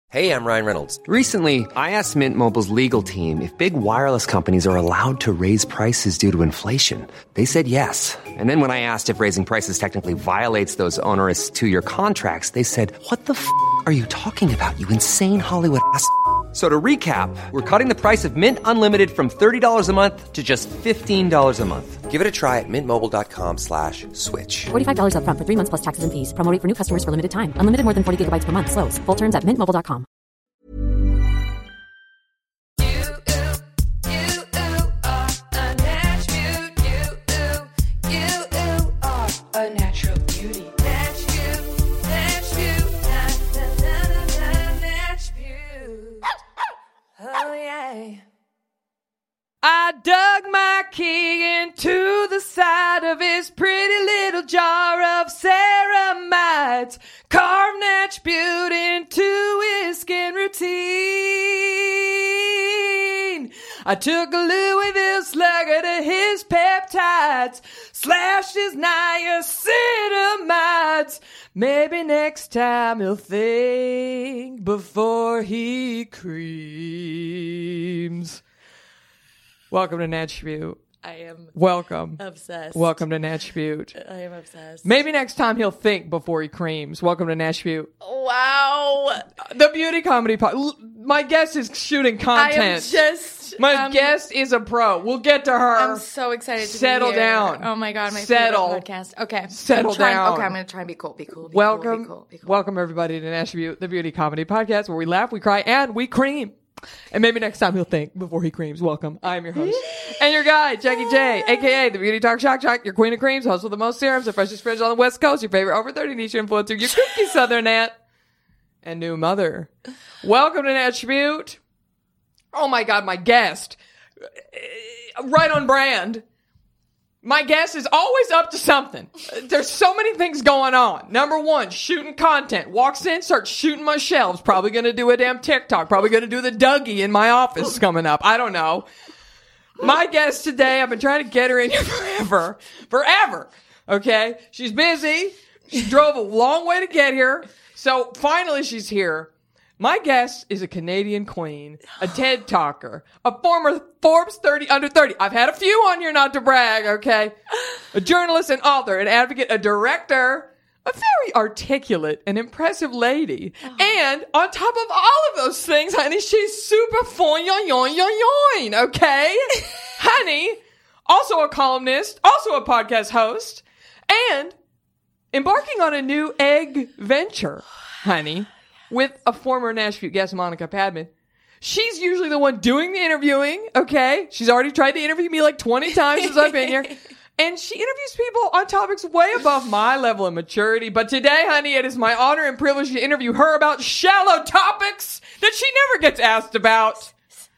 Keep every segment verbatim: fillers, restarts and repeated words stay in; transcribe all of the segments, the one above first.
Hey, I'm Ryan Reynolds. Recently, I asked Mint Mobile's legal team if big wireless companies are allowed to raise prices due to inflation. They said yes. And then when I asked if raising prices technically violates those onerous two-year contracts, they said, what the f*** are you talking about, you insane Hollywood ass f- So to recap, we're cutting the price of Mint Unlimited from thirty dollars a month to just fifteen dollars a month. Give it a try at mintmobile.com slash switch. forty-five dollars up front for three months plus taxes and fees. Promo rate for new customers for limited time. Unlimited more than forty gigabytes per month. Slows full terms at mint mobile dot com. A natural beauty. Natch beaut, Natch beaut, na na na na na, Natch beaut. Oh yeah. I dug my key into the side of his pretty little jar of ceramides, carved Natch beaut into his skin routine. I took a Louisville slugger to his peptides, slashed his niacinamides. Maybe next time he'll think before he creams. Welcome to Natch Beaut. I am Welcome. obsessed. Welcome to Natch Beaut. I am obsessed. Maybe next time he'll think before he creams. Welcome to Natch Beaut. Wow. The beauty comedy pod. My guest is shooting content. I am just. My um, guest is a pro. We'll get to her. I'm so excited to Settle be here. down. Oh my god, my Settle. favorite podcast. Okay. Settle I'm trying, down. Okay, I'm going to try and be cool. Be cool. Be welcome, Cool, be cool, be cool. welcome everybody to Natch Beaut, the beauty comedy podcast where we laugh, we cry, and we cream. And maybe next time he'll think before he creams. Welcome. I'm your host and your guy, Jackie J, aka the Beauty Talk Shock Shock, your queen of creams, host with the most serums, the freshest fridge on the West Coast, your favorite over thirty niche influencer, your cookie southern aunt, and new mother. Welcome to Natch Beaut. Oh my God, my guest. Right on brand. My guest is always up to something. There's so many things going on. Number one, shooting content. Walks in, starts shooting my shelves. Probably going to do a damn TikTok. Probably going to do the Dougie in my office coming up. I don't know. My guest today, I've been trying to get her in here forever. Forever. Okay? She's busy. She drove a long way to get here. So finally she's here. My guest is a Canadian queen, a TED talker, a former Forbes thirty under thirty. I've had a few on here, not to brag, okay? A journalist, an author, an advocate, a director, a very articulate and impressive lady. And on top of all of those things, honey, she's super fun, yoin, yoin, yoin, yoin, okay? Honey, also a columnist, also a podcast host, and embarking on a new egg venture, honey. With a former Natch Beaut guest, Monica Padman. She's usually the one doing the interviewing, okay? She's already tried to interview me like twenty times since I've been here. And she interviews people on topics way above my level of maturity. But today, honey, it is my honor and privilege to interview her about shallow topics that she never gets asked about.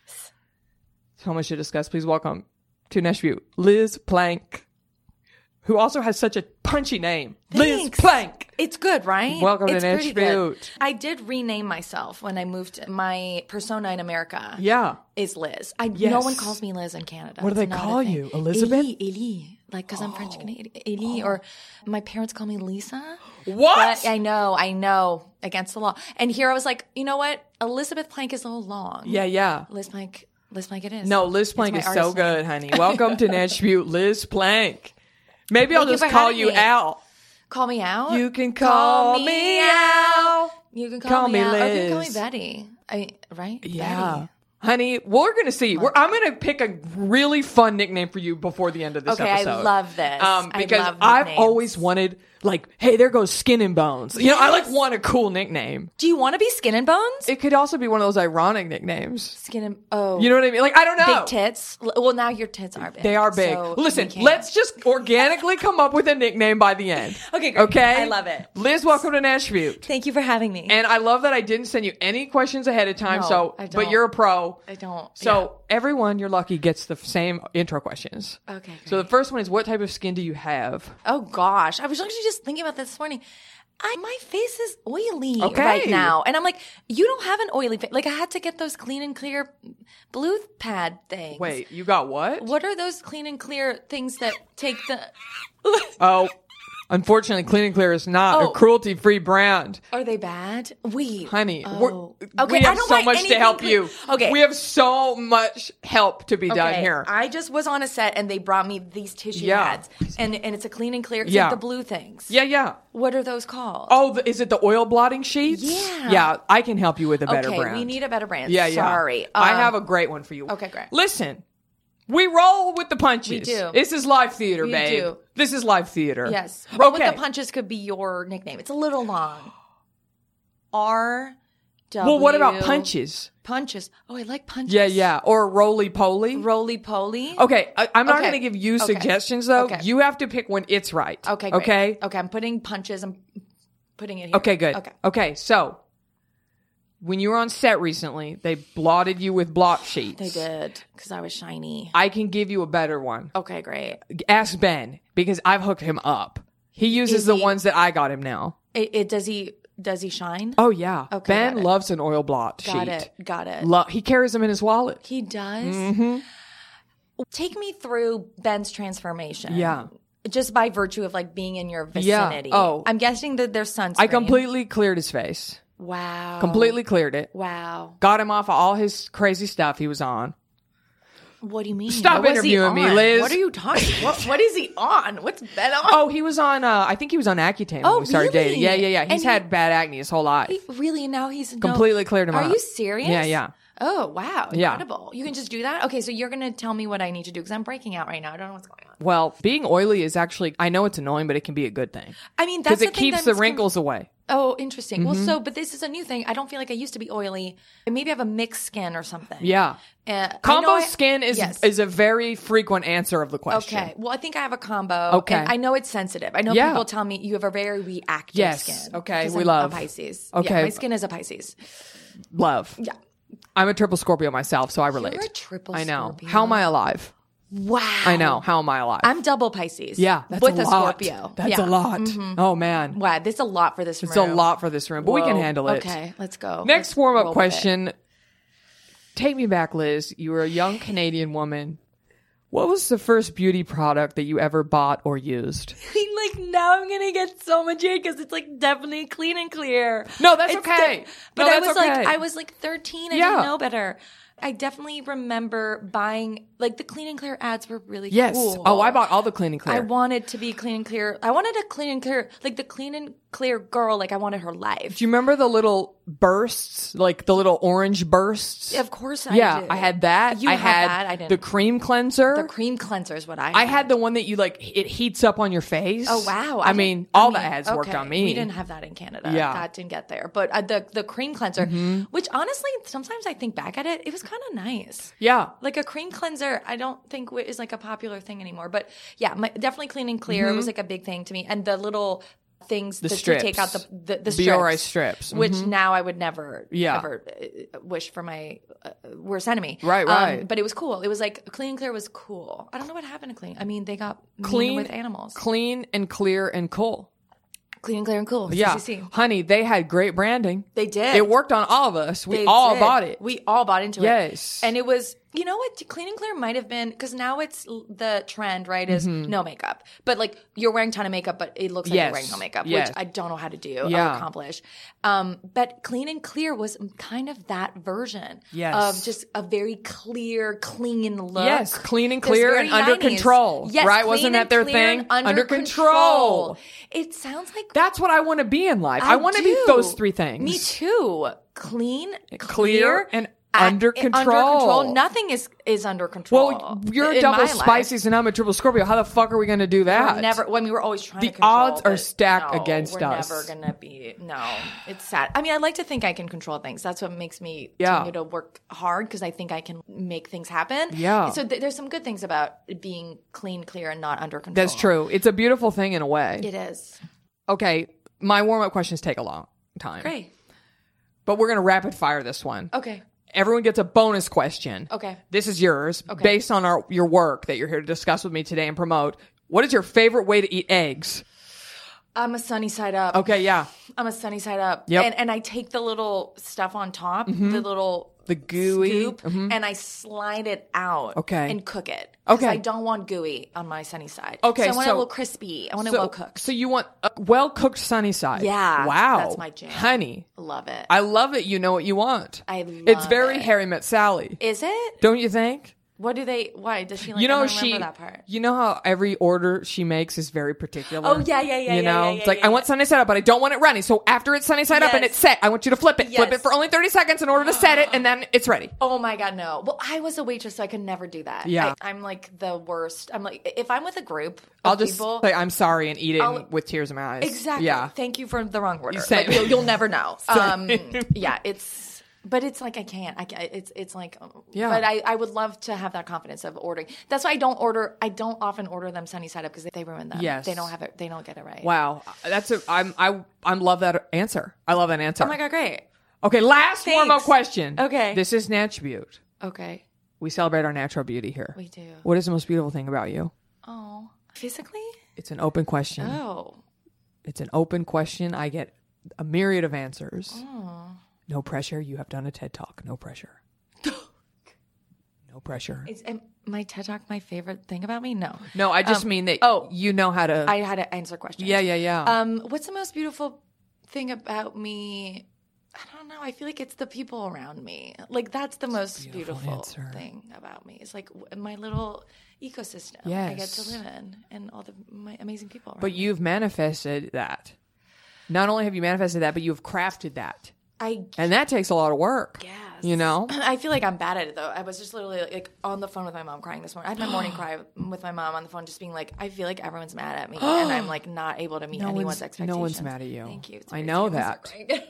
So much to discuss. Please welcome to Natch Beaut, Liz Plank, who also has such a punchy name. Thanks. Liz Plank. It's good, right? Welcome to it's Natch pretty good. Beaut. I did rename myself when I moved. My persona in America Yeah. is Liz. I, Yes. No one calls me Liz in Canada. What do It's they not a call thing. you? Elizabeth? Elie, Elie. Like, because I'm French Canadian. Elie. Or my parents call me Lisa. What? But I know, I know. Against the law. And here I was like, you know what? Elizabeth Plank is a little long. Yeah, yeah. Liz Plank. Liz Plank it is. No, Liz It's Plank my is so artist name. good, honey. Welcome to Natch Beaut, Liz Plank. Maybe I'll Thank you just for call having you me. Al. Call me out. You can call, me Al. You can call, Call me, me out. Or you can call me Liz. Betty. I, right? Yeah. Betty. Honey, we're going to see. We're, I'm going to pick a really fun nickname for you before the end of this Okay, I episode. love this. Um, I because love I've nicknames. always wanted, like, hey, there goes Skin and Bones. You know, I like Yes. want a cool nickname. Do you want to be Skin and Bones? It could also be one of those ironic nicknames. Skin and oh, You know what I mean? Like, I don't know. big tits. L- Well, now your tits are big. They are big. so Listen, we can't. let's just organically come up with a nickname by the end. Okay, great. Okay? I love it. Liz, welcome to Natch Beaut. Thank you for having me. And I love that I didn't send you any questions ahead of time. No, so, I but don't. you're a pro. I don't. So everyone, you're lucky, gets the same intro questions. yeah. Okay. So the great. first one is, what type of skin do you have? oh gosh, I was actually just thinking about this this morning. I, my face is oily Okay. right now, and I'm like, you don't have an oily face. Like I had to get those clean and clear blue pad things. Wait, you got what? What are those clean and clear things that take the? Oh, Unfortunately, Clean and Clear is not Oh. a cruelty-free brand. Are they bad? Wait. Honey, Oh. we're, Okay, we I have don't so want much to anything help cle- you. Okay. We have so much help to be done Okay, here. I just was on a set and they brought me these tissue Yeah. pads. And and it's a Clean and Clear. It's Yeah. like the blue things. yeah, yeah. What are those called? Oh, the, is it the oil blotting sheets? Yeah. Yeah, I can help you with a better okay, brand. we need a better brand. Yeah, yeah. Sorry. I Um, have a great one for you. Okay, great. Listen, we roll with the punches. We do. This is live theater, We babe. do. This is live theater. Yes. Roll Okay. with the punches could be your nickname. It's a little long. R W. Well, what about punches? Punches. Oh, I like punches. Yeah, yeah. Or roly poly. Roly poly. Okay, I, I'm not Okay. going to give you Okay. suggestions though. Okay. You have to pick when it's right. Okay, great. Okay. Okay, I'm putting punches. I'm putting it here. Okay, good. Okay. Okay, so when you were on set recently, they blotted you with blot sheets. They did because I was shiny. I can give you a better one. Okay, great. Ask Ben because I've hooked him up. He uses Is the he- ones that I got him now. It, it does he does he shine? Oh yeah. Okay, Ben got it. loves an oil blot got sheet. it. Got it. Lo- he carries them in his wallet. He does. Mm-hmm. Take me through Ben's transformation. Yeah. Just by virtue of like being in your Yeah. vicinity. Oh. I'm guessing that there's sunscreen. I completely cleared his face. Wow. Completely cleared it. Wow. Got him off of all his crazy stuff he was on. What do you mean? Stop What was he interviewing me, on? Liz. What are you talking? what, what is he on? What's Ben on? Oh, he was on. Uh, I think he was on Accutane when Oh, we started really? dating. Yeah, yeah, yeah. He's And he- had bad acne his whole life. He- really? Now he's no- Completely cleared him Are up. you serious? Yeah, yeah. Oh wow, Yeah. incredible! You can just do that. Okay, so you're gonna tell me what I need to do because I'm breaking out right now. I don't know what's going on. Well, being oily is actually. I know it's annoying, but it can be a good thing I mean, that's because the it thing keeps that's the wrinkles away. Oh, interesting. Well, Mm-hmm. so but this is a new thing. I don't feel like I used to be oily. And maybe I have a mixed skin or something. Yeah. Uh, I Combo know I- skin is yes. is a very frequent answer of the question. Okay. Well, I think I have a combo. Okay. And I know it's sensitive. I know Yeah. people tell me you have a very reactive Yes. skin. Okay, 'Cause we I'm love. a Pisces. Okay. Yeah, my skin is a Pisces. Love. Yeah. I'm a triple Scorpio myself, so I relate. You're a triple I know. Scorpio. How am I alive? Wow. I know. How am I alive? I'm double Pisces. yeah, that's with a, a, lot. Scorpio. That's Yeah. a lot. Oh man, Wow, this is a lot for this it's room. a lot for this room, but we can Whoa. handle it. Okay, let's go. Next Let's warm roll up with question. Take me back, Liz. You were a young Canadian woman. What was the first beauty product that you ever bought or used? it. Like now, I'm gonna get so much hate because it's like definitely Clean and Clear. No, that's It's okay. de- but No, I that's was okay. like, I was like thirteen. I Yeah. didn't know better. I definitely remember buying like the Clean and Clear ads were really Yes. cool. Oh, I bought all the Clean and Clear. I wanted to be Clean and Clear. I wanted a Clean and Clear, like the Clean and Clear girl. Like I wanted her life. Do you remember the little bursts, like the little orange bursts? Of course, I yeah, did. I had that. You I had had that. I didn't. the cream cleanser. The cream cleanser is what I. Had. I had the one that you like. It heats up on your face. Oh wow! I, didn't- mean, all I the mean, ads worked okay, on me. We didn't have that in Canada. Yeah. That didn't get there. But uh, the the cream cleanser, Mm-hmm. which honestly, sometimes I think back at it, it was kind of nice. Yeah. Like a cream cleanser, I don't think wi- is like a popular thing anymore. But yeah, my, definitely Clean and Clear was like a big thing to me. And the little things Mm-hmm. The that you take out strips. the the, the Biore strips, strips. which Mhm. now I would never Yeah. ever uh, wish for my uh, worst enemy. Right, Um, right. but it was cool. It was like Clean and Clear was cool. I don't know what happened to Clean. I mean, they got mean Clean with animals. Clean and Clear and cool. Clean and Clear and cool. Yeah. C C C. Honey, they had great branding. They did. It worked on all of us. We They all did. bought it. We all bought into Yes. it. And it was, you know what? Clean and Clear might have been, because now it's l- the trend, right? Is no makeup. But like you're wearing a ton of makeup, but it looks like Yes. you're wearing no makeup, Yes. which I don't know how to do Yeah. or accomplish. Um, but Clean and Clear was kind of that version Yes. of just a very clear, clean look. Yes, clean and Just clear very and under nineties. control. Yes, Right? clean Wasn't that and their clear thing? and Under, Under control. control. It sounds like That's what I want to be in life. I, want to be do. those three things. Me too. Clean, Clear, clear, and a- under Under control. control. Nothing is is under control. Well, you're a in double my life. Spices and I'm a triple Scorpio. How the fuck are we going to do that? We're never. Well, I mean, we're always trying The to control. odds are but stacked no, against we're us. Never gonna be. No, it's sad. I mean, I like to think I can control things. That's what makes me Yeah. continue to work hard because I think I can make things happen. Yeah. So th- there's some good things about being clean, clear, and not under control. That's true. It's a beautiful thing in a way. It is. Okay, my warm-up questions take a long time. Great. But we're going to rapid fire this one. Okay. Everyone gets a bonus question. Okay. This is yours, Okay. based on our your work that you're here to discuss with me today and promote. What is your favorite way to eat eggs? I'm a sunny side up. Okay, yeah. I'm a sunny side up. Yep. And, and I take the little stuff on top, the little The gooey. scoop, and I slide it out Okay. and cook it. 'Cause Okay. I don't want gooey on my sunny side. Okay, So I want it so- a little crispy. I want it So, well cooked. so you want a well-cooked sunny side. Yeah, Wow. that's my jam. Honey, Love it. I love it. You know what you want. I It's love very it. Harry Met Sally. Is it? Don't you think? What do they? Why does she like? you know I don't she remember that part. you know how every order she makes is very particular. Oh, yeah, yeah, yeah, You yeah, know, yeah, it's yeah, like yeah, I want yeah. sunny side up, but I don't want it runny. So after it's sunny side up and Yes. it's set, I want you to flip it. Flip Yes. it for only thirty seconds in order to set it, and then it's ready. Oh my god, no! Well, I was a waitress, so I could never do that. Yeah. I, I'm like the worst. I'm like, if I'm with a group of I'll just people, say I'm sorry and eat it I'll- with tears in my eyes. exactly. Yeah. Thank you for the wrong order. Same. Like, you'll, you'll never know. Um, yeah, it's. But it's like I can't. I can't. It's it's like. Yeah. But I, I would love to have that confidence of ordering. That's why I don't order. I don't often order them sunny side up because they ruin them. Yes. They don't have it. They don't get it right. Wow, that's a I'm I I love that answer. I love that answer. Oh my god, great. Okay, last Thanks. warm up question. Okay. This is Natchbute. Okay, We celebrate our natural beauty here. we do. What is the most beautiful thing about you? Oh, physically? It's an open question. Oh, It's an open question. I get a myriad of answers. Oh. No pressure. You have done a TED Talk. No pressure. No pressure. is am, my TED Talk my favorite thing about me? No. No, I just Um, mean that oh. you know how to. I had to answer questions. yeah, yeah, yeah. Um, what's the most beautiful thing about me? I don't know. I feel like it's the people around me. Like that's the most beautiful beautiful, answer. thing about me. It's like w- my little ecosystem I get Yes. to live in, and all the my amazing people. Around but me. you've manifested that. Not only have you manifested that, but you've crafted that. I And that takes a lot of work. guess. You know? I feel like I'm bad at it though. I was just literally like on the phone with my mom crying this morning. I had my morning cry with my mom on the phone, just being like, I feel like everyone's mad at me, and I'm like not able to meet No anyone's one's- expectations. no one's mad at you. Thank you. It's I weird know to that. start crying.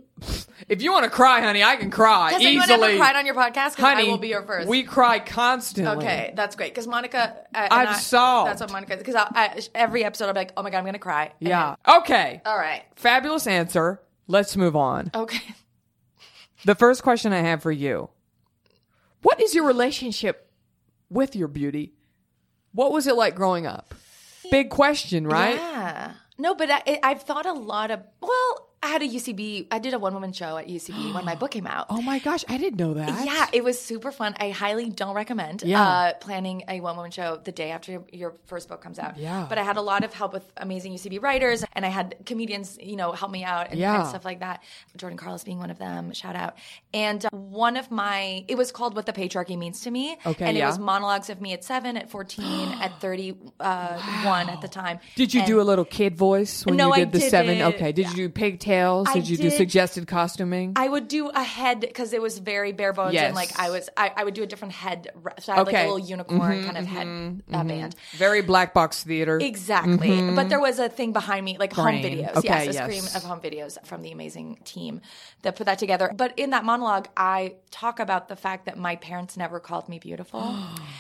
If you want to cry, honey, I can cry Has easily. anyone ever cried on your podcast? 'Cause Honey, I will be your first. we cry constantly. Okay, that's great. Because Monica, uh, and I've I, solved. That's what Monica. Because I, I, every episode, I'll be like, "Oh my god, I'm gonna cry." And Yeah. then- Okay. all right. Fabulous answer. Let's move on. Okay. The first question I have for you. What is your relationship with your beauty? What was it like growing up? Big question, right? Yeah. No, but I, I've thought a lot of. Well, I had a U C B. I did a one woman show at U C B when my book came out. Oh my gosh, I didn't know that. Yeah, it was super fun. I highly don't recommend Yeah. uh, planning a one woman show the day after your, your first book comes out. Yeah. But I had a lot of help with amazing U C B writers, and I had comedians, you know, help me out and, Yeah. and stuff like that. Jordan Carlos being one of them, shout out. And uh, one of my, it was called What the Patriarchy Means to Me. Okay, And yeah. it was monologues of me at seven, at fourteen, at thirty-one at the time. Did you And- do a little kid voice when No, you I did the seven? didn't. Okay. Did you do pigtails? I Did you do did- suggested costuming? I would do a head because it was very bare bones, Yes. and like I was, I, I would do a different head. re- So I had Okay. like a little unicorn kind of head uh, band. Very black box theater. Exactly, but there was a thing behind me, like Brain. home videos. Okay, yes, a yes. stream of home videos from the amazing team that put that together. But in that monologue, I talk about the fact that my parents never called me beautiful,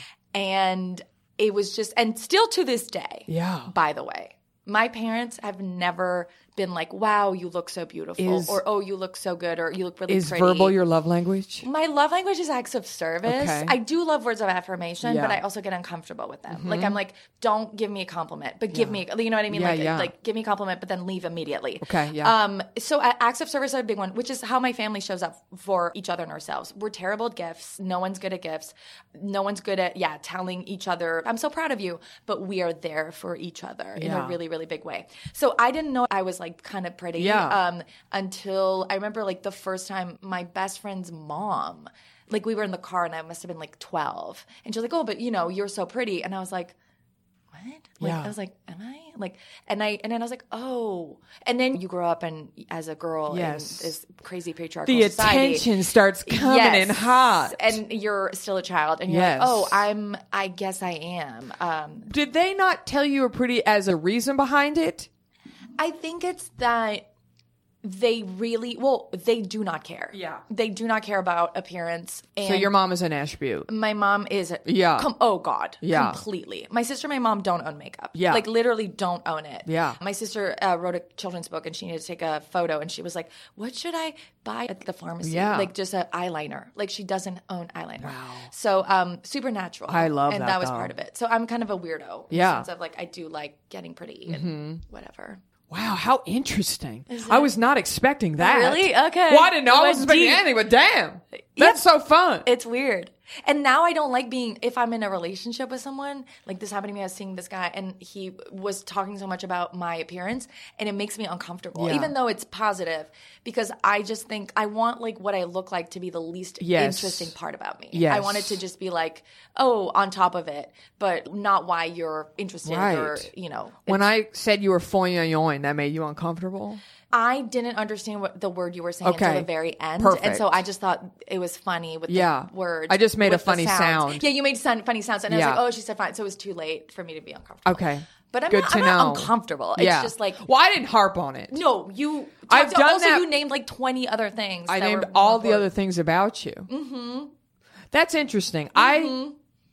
and it was just, and still to this day. Yeah. By the way, my parents have never been like, "Wow, you look so beautiful," Is- or "Oh, you look so good," or "You look really Is pretty." verbal your love language? My love language is acts of service. Okay. I do love words of affirmation, Yeah. but I also get uncomfortable with them. Like I'm like, don't give me a compliment, but give me, you know what I mean? Yeah, like, yeah. like give me a compliment, but then leave immediately. Okay, yeah. Um. So uh, acts of service are a big one, which is how my family shows up for each other and ourselves. We're terrible at gifts. No one's good at gifts. No one's good at yeah telling each other, "I'm so proud of you," but we are there for each other in Yeah. a really really big way. So I didn't know I was like kind of pretty. Yeah. Um, until I remember like the first time my best friend's mom, like we were in the car and I must have been like twelve. And she was like, "Oh, but you know, you're so pretty." And I was like, what? Like, Yeah. I was like, am I? Like, and I, and then I was like, oh. And then you grow up and as a girl Yes. in this crazy patriarchal The society. attention starts coming Yes. in hot. And you're still a child and you're Yes. like, oh, I'm, I guess I am. Um, Did they not tell you were pretty as a reason behind it? I think it's that they really, well, they do not care. Yeah. They do not care about appearance. And So your mom is an Ashbute. my mom is, Yeah. com- oh God, Yeah. completely. My sister and my mom don't own makeup. Yeah. Like literally don't own it. Yeah. My sister uh, wrote a children's book and she needed to take a photo and she was like, what should I buy at the pharmacy? Yeah. Like just an eyeliner. Like she doesn't own eyeliner. Wow. So um, supernatural. I love and that, that was though. part of it. So I'm kind of a weirdo. In Yeah. the sense of like, I do like getting pretty and whatever. Wow, how interesting. I was not expecting that. Really? Okay. Well, I didn't know It I was wasn't expecting deep. anything, but damn. That's so fun. It's weird. And now I don't like being, if I'm in a relationship with someone, like this happened to me, I was seeing this guy and he was talking so much about my appearance and it makes me uncomfortable, Yeah. even though it's positive, because I just think I want like what I look like to be the least Yes. interesting part about me. Yes. I want it to just be like, oh, on top of it, but not why you're interested or, Right. you know. When I said you were foin that made you uncomfortable? I didn't understand what the word you were saying Okay. until the very end. Perfect. And so I just thought it was funny with Yeah. the words. I just made a with the funny sounds. sound. Yeah, you made sound, funny sounds. And I Yeah. was like, oh, she said fine. So it was too late for me to be uncomfortable. Okay. But I'm, Good not, to I'm not know. uncomfortable. It's Yeah. just like, Well, I didn't harp on it. no, you. I've talked- done also, that- you named like twenty other things. I that named were all the more- other things about you. Mm-hmm. That's interesting. I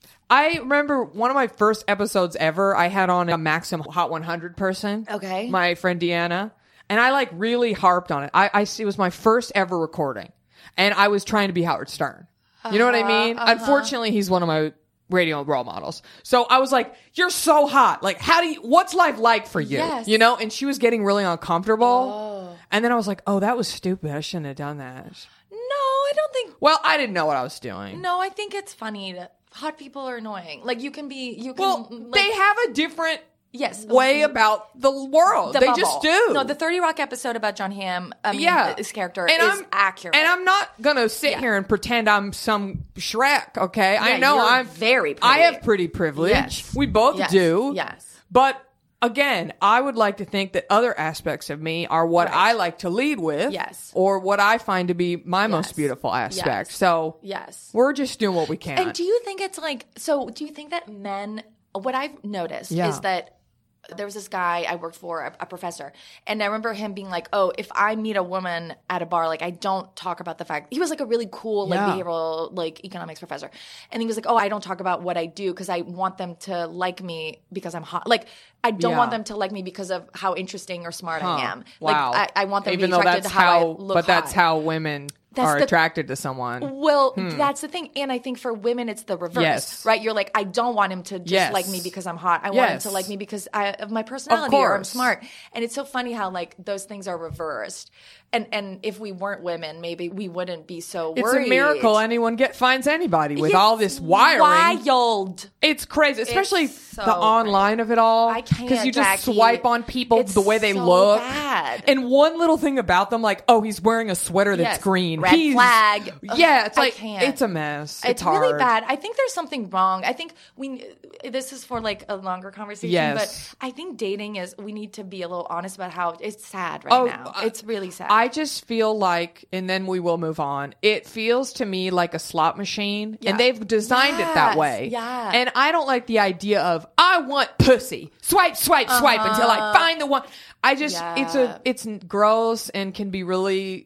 I remember one of my first episodes ever. I had on a Maxim Hot one hundred person. Okay. My friend Deanna. And I like really harped on it. I, I it was my first ever recording. And I was trying to be Howard Stern. You know what I mean? Unfortunately, he's one of my radio role models. So I was like, you're so hot. Like, how do you, what's life like for you? Yes. You know? And she was getting really uncomfortable. And then I was like, oh, that was stupid. I shouldn't have done that. No, I don't think. Well, I didn't know what I was doing. No, I think it's funny that hot people are annoying. Like you can be, you can. Well, like, they have a different yes way about the world. the they bubble. just do. No, the thirty Rock episode about John Hamm. I mean, yeah, his character and is I'm, accurate. And I'm not gonna sit Yeah. here and pretend I'm some Shrek. Okay, I Yeah, know you're I'm very pretty. I have pretty privilege. Yes. We both Yes. do. Yes. But again, I would like to think that other aspects of me are what Right. I like to lead with. Yes. Or what I find to be my Yes. most beautiful aspect. Yes. So Yes. we're just doing what we can. And do you think it's like, so do you think that men, what I've noticed Yeah. is that there was this guy I worked for, a, a professor, and I remember him being like, oh, if I meet a woman at a bar, like I don't talk about the fact, he was like a really cool, like Yeah. behavioral, like economics professor. And he was like, oh, I don't talk about what I do because I want them to like me because I'm hot. Like, I don't Yeah. want them to like me because of how interesting or smart I am. Wow. Like, I, I want them Even to be though attracted that's to how, I how, look but that's hot. how women That's are the- attracted to someone. Well, that's the thing. And I think for women, it's the reverse, Yes. right? You're like, I don't want him to just Yes. like me because I'm hot. I want him Yes. to like me because I, of my personality or I'm course. smart. And it's so funny how like those things are reversed. And and if we weren't women, maybe we wouldn't be so It's worried. a miracle anyone get finds anybody with It's all this wiring. Wild. It's crazy, especially so the online of it all. I can't, Because you just Jackie. swipe on people It's the way they so look. bad. And one little thing about them, like, oh, he's wearing a sweater that's Yes. green. Red He's- flag. Ugh, Yeah, it's I like, can't. it's a mess. It's, It's, really hard. bad. I think there's something wrong. I think we. This is for like a longer conversation, Yes. but I think dating is. We need to be a little honest about how it's sad right Oh, now. uh, It's really sad. I just feel like, and then we will move on. It feels to me like a slot machine, Yeah. and they've designed it that Yes, way. yeah. And I don't like the idea of I want pussy. Swipe, swipe, swipe until I find the one. I just, it's Uh-huh. Yeah. a, it's gross and can be really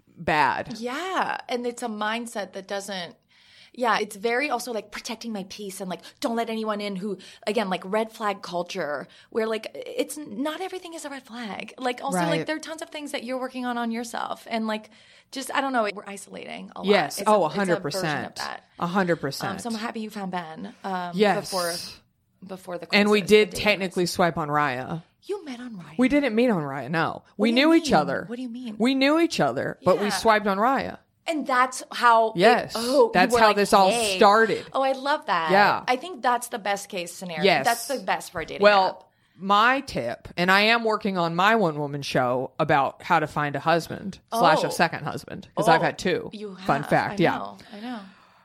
bad. yeah, and it's a mindset that doesn't. Yeah, it's very also like protecting my peace and like don't let anyone in who, again, like red flag culture where like it's not everything is a red flag. Like also Right. like there are tons of things that you're working on on yourself and like just I don't know, we're isolating a lot. Yes. It's oh, a, a hundred it's a version of percent. that. A hundred Um, percent. so I'm happy you found Ben. Um, Yes. Before before the And we crisis, did the dating technically crisis. swipe on Raya. You met on Ryan. We didn't meet on Raya. No, we do you knew each mean? other. What do you mean? We knew each other, but we Yeah. swiped on Raya. And that's how. it- Yes. oh, you That's were how like, this all hey. started. Oh, I love that. Yeah. I think that's the best case scenario. Yes. That's the best for a dating Well, app. my tip, and I am working on my one woman show about how to find a husband slash Oh. a second husband because I've Oh, had two. You have. Fun fact, I yeah. know, I know.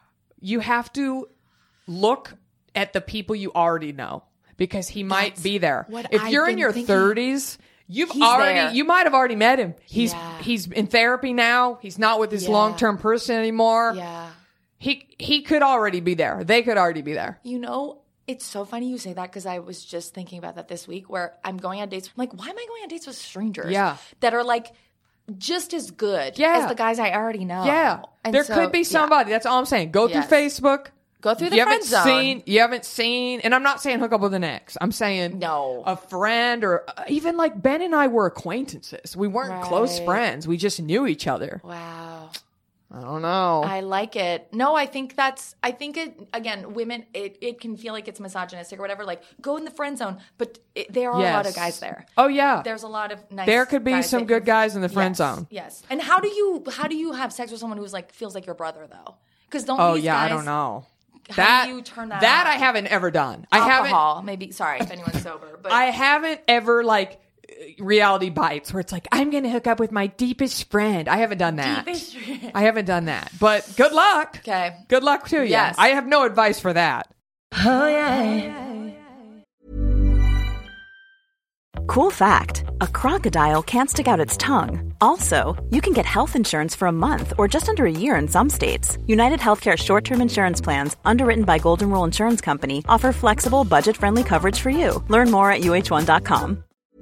You have to look at the people you already know because he might That's be there. what If I've you're in been your thinking. thirties, you've He's already there. you might have already met him. He's Yeah. he's in therapy now. He's not with his Yeah. long-term person anymore. Yeah. He he could already be there. They could already be there. You know, it's so funny you say that because I was just thinking about that this week where I'm going on dates. I'm like, why am I going on dates with strangers? Yeah. That are like just as good Yeah. as the guys I already know. Yeah. And there so, could be yeah. somebody. That's all I'm saying. Go Yes. through Facebook. Go through the you friend haven't zone. seen you haven't seen and I'm not saying hook up with an ex. I'm saying No. a friend or uh, even like Ben and I were acquaintances. We weren't close Right. friends. We just knew each other. Wow. I don't know. I like it. No, I think that's, I think it, again, women, it, it can feel like it's misogynistic or whatever. Like, go in the friend zone. But it, there are Yes. a lot of guys there. Oh, yeah. There's a lot of nice There could be guys some that good can- guys in the friend yes, zone. Yes. And how do you, how do you have sex with someone who's like, feels like your brother though? Because don't Oh, these yeah, I guys, don't know. How that, do you turn that That on? I haven't ever done. I haven't. Alcohol, maybe, sorry if anyone's sober. But I haven't ever like reality bites where it's like, I'm going to hook up with my deepest friend. I haven't done that. Deepest friend. I haven't done that. But good luck. Okay. Good luck to you. Yes. I have no advice for that. Cool fact, a crocodile can't stick out its tongue. Also, you can get health insurance for a month or just under a year in some states. United Healthcare short-term insurance plans, underwritten by Golden Rule Insurance Company, offer flexible, budget-friendly coverage for you. Learn more at U H one dot com.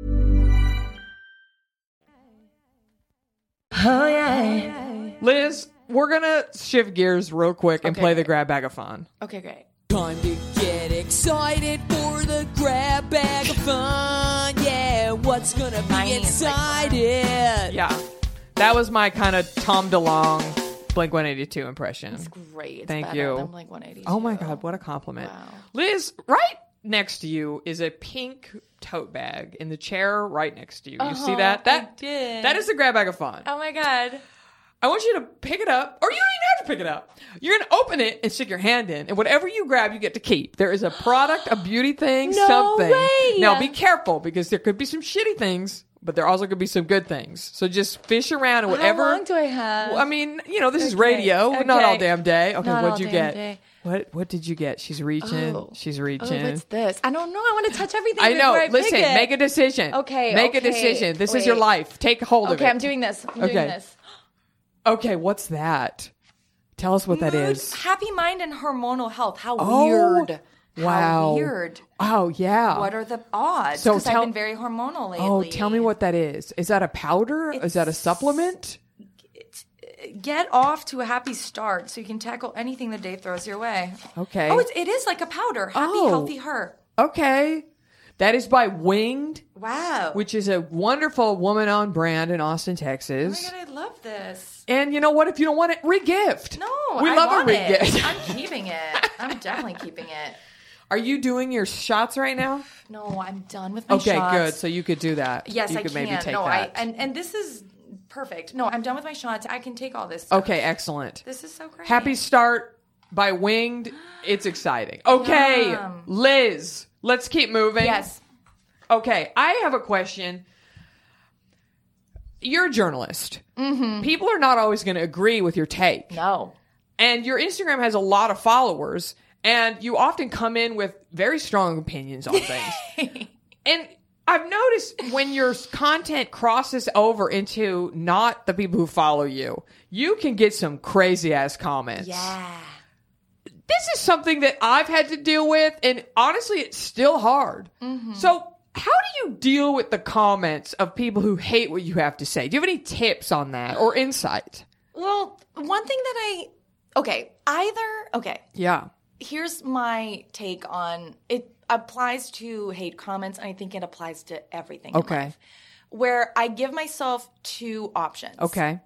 Liz, we're going to shift gears real quick and Okay, play the great. grab bag of fun. Okay, great. Time to get excited for the grab bag of fun. Yeah, what's gonna be Mine is like inside it? Yeah. That was my kind of Tom DeLonge Blink one eighty-two impression. It's great. It's Thank better you. than Blink one eighty-two. Oh my God, what a compliment. Wow. Liz, right next to you is a pink tote bag in the chair right next to you. You see Uh-huh, that? That I did. That is the grab bag of fun. Oh my God. I want you to pick it up, or you don't even have to pick it up. You're going to open it and stick your hand in, and whatever you grab, you get to keep. There is a product, a beauty thing, No something. way. Now, be careful, because there could be some shitty things, but there also could be some good things. So just fish around and whatever. How long do I have? Well, I mean, you know, this is Okay, radio. Not okay. all damn day. Okay, Not what'd all you damn get? day. What What did you get? She's reaching. Oh. She's Oh, reaching. what's this? I don't know. I want to touch everything. I know. before I Listen, pick it. make a decision. Okay, Make a okay. decision. This is your Wait. life. Take hold of it. Okay, I'm doing this. I'm Okay. doing this. Okay, what's that? Tell us what that Mood, is. Happy mind and hormonal health. How Oh, weird. wow. How weird. Oh, yeah. What are the odds? So Because tell- I've been very hormonal lately. Oh, tell me what that is. Is that a powder? is that a It's- supplement? Get off to a happy start so you can tackle anything the day throws your way. Okay. Oh, it's, it is like a powder. Happy, Oh. healthy her. Okay. That is by Winged, Wow. which is a wonderful woman-owned brand in Austin, Oh Texas. my God, I love this. And you know what? If you don't want it, re-gift. No, we I love want a it. re-gift. I'm keeping it. I'm definitely keeping it. Are you doing your shots right now? No, I'm done with my Okay, shots. good. So you could do that. Yes, you I could can. maybe take no, that. I and and this is perfect. No, I'm done with my shots. I can take all this. Okay, excellent. This is so great. Happy Start by Winged. It's exciting. Okay, Yum. Liz, let's keep moving. Yes. Okay, I have a question. You're a journalist. Mm-hmm. People are not always going to agree with your take. No. And your Instagram has a lot of followers, and you often come in with very strong opinions on things. And I've noticed when your content crosses over into not the people who follow you, you can get some crazy ass comments. Yeah. This is something that I've had to deal with, and honestly, it's still hard. Mm-hmm. So, how do you deal with the comments of people who hate what you have to say? Do you have any tips on that or insight? Well, one thing that I okay, either okay. Yeah. Here's my take on it. Applies to hate comments, and I think it applies to everything. in Okay. life, where I give myself two options. Okay.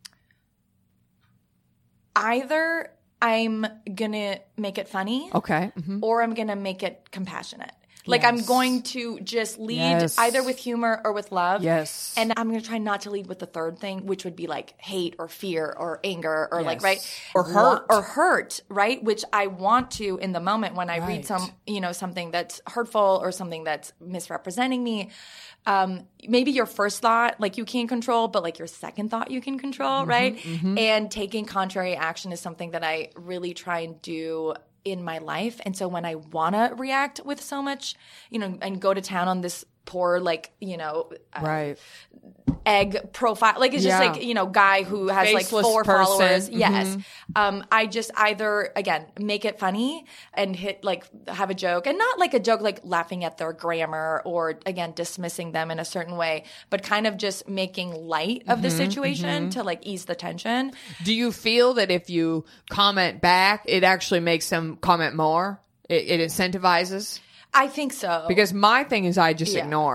Either I'm gonna make it funny, Okay. Mhm. or I'm gonna make it compassionate. Like I'm Yes. going to just lead Yes. either with humor or with love. Yes. And I'm going to try not to lead with the third thing, which would be like hate or fear or anger or like, Yes. right? Or hurt. Or hurt, right? Which I want to in the moment when I Right. read some, you know, something that's hurtful or something that's misrepresenting me. Um, maybe your first thought, like you can't control, but like your second thought you can control, Mm-hmm, right? And taking contrary action is something that I really try and do in my life. And so when I want to react with so much, you know, and go to town on this poor, like, you know, uh, Right. egg profile, like it's Yeah. just like, you know, guy who has Faceless like four person. followers. Mhm. Yes. Um, I just either, again, make it funny and hit like, have a joke, and not like a joke, like laughing at their grammar or again, dismissing them in a certain way, but kind of just making light of the situation to like ease the tension. Do you feel that if you comment back, it actually makes them comment more? It, it incentivizes? I think so. Because my thing is I just Yeah. ignore.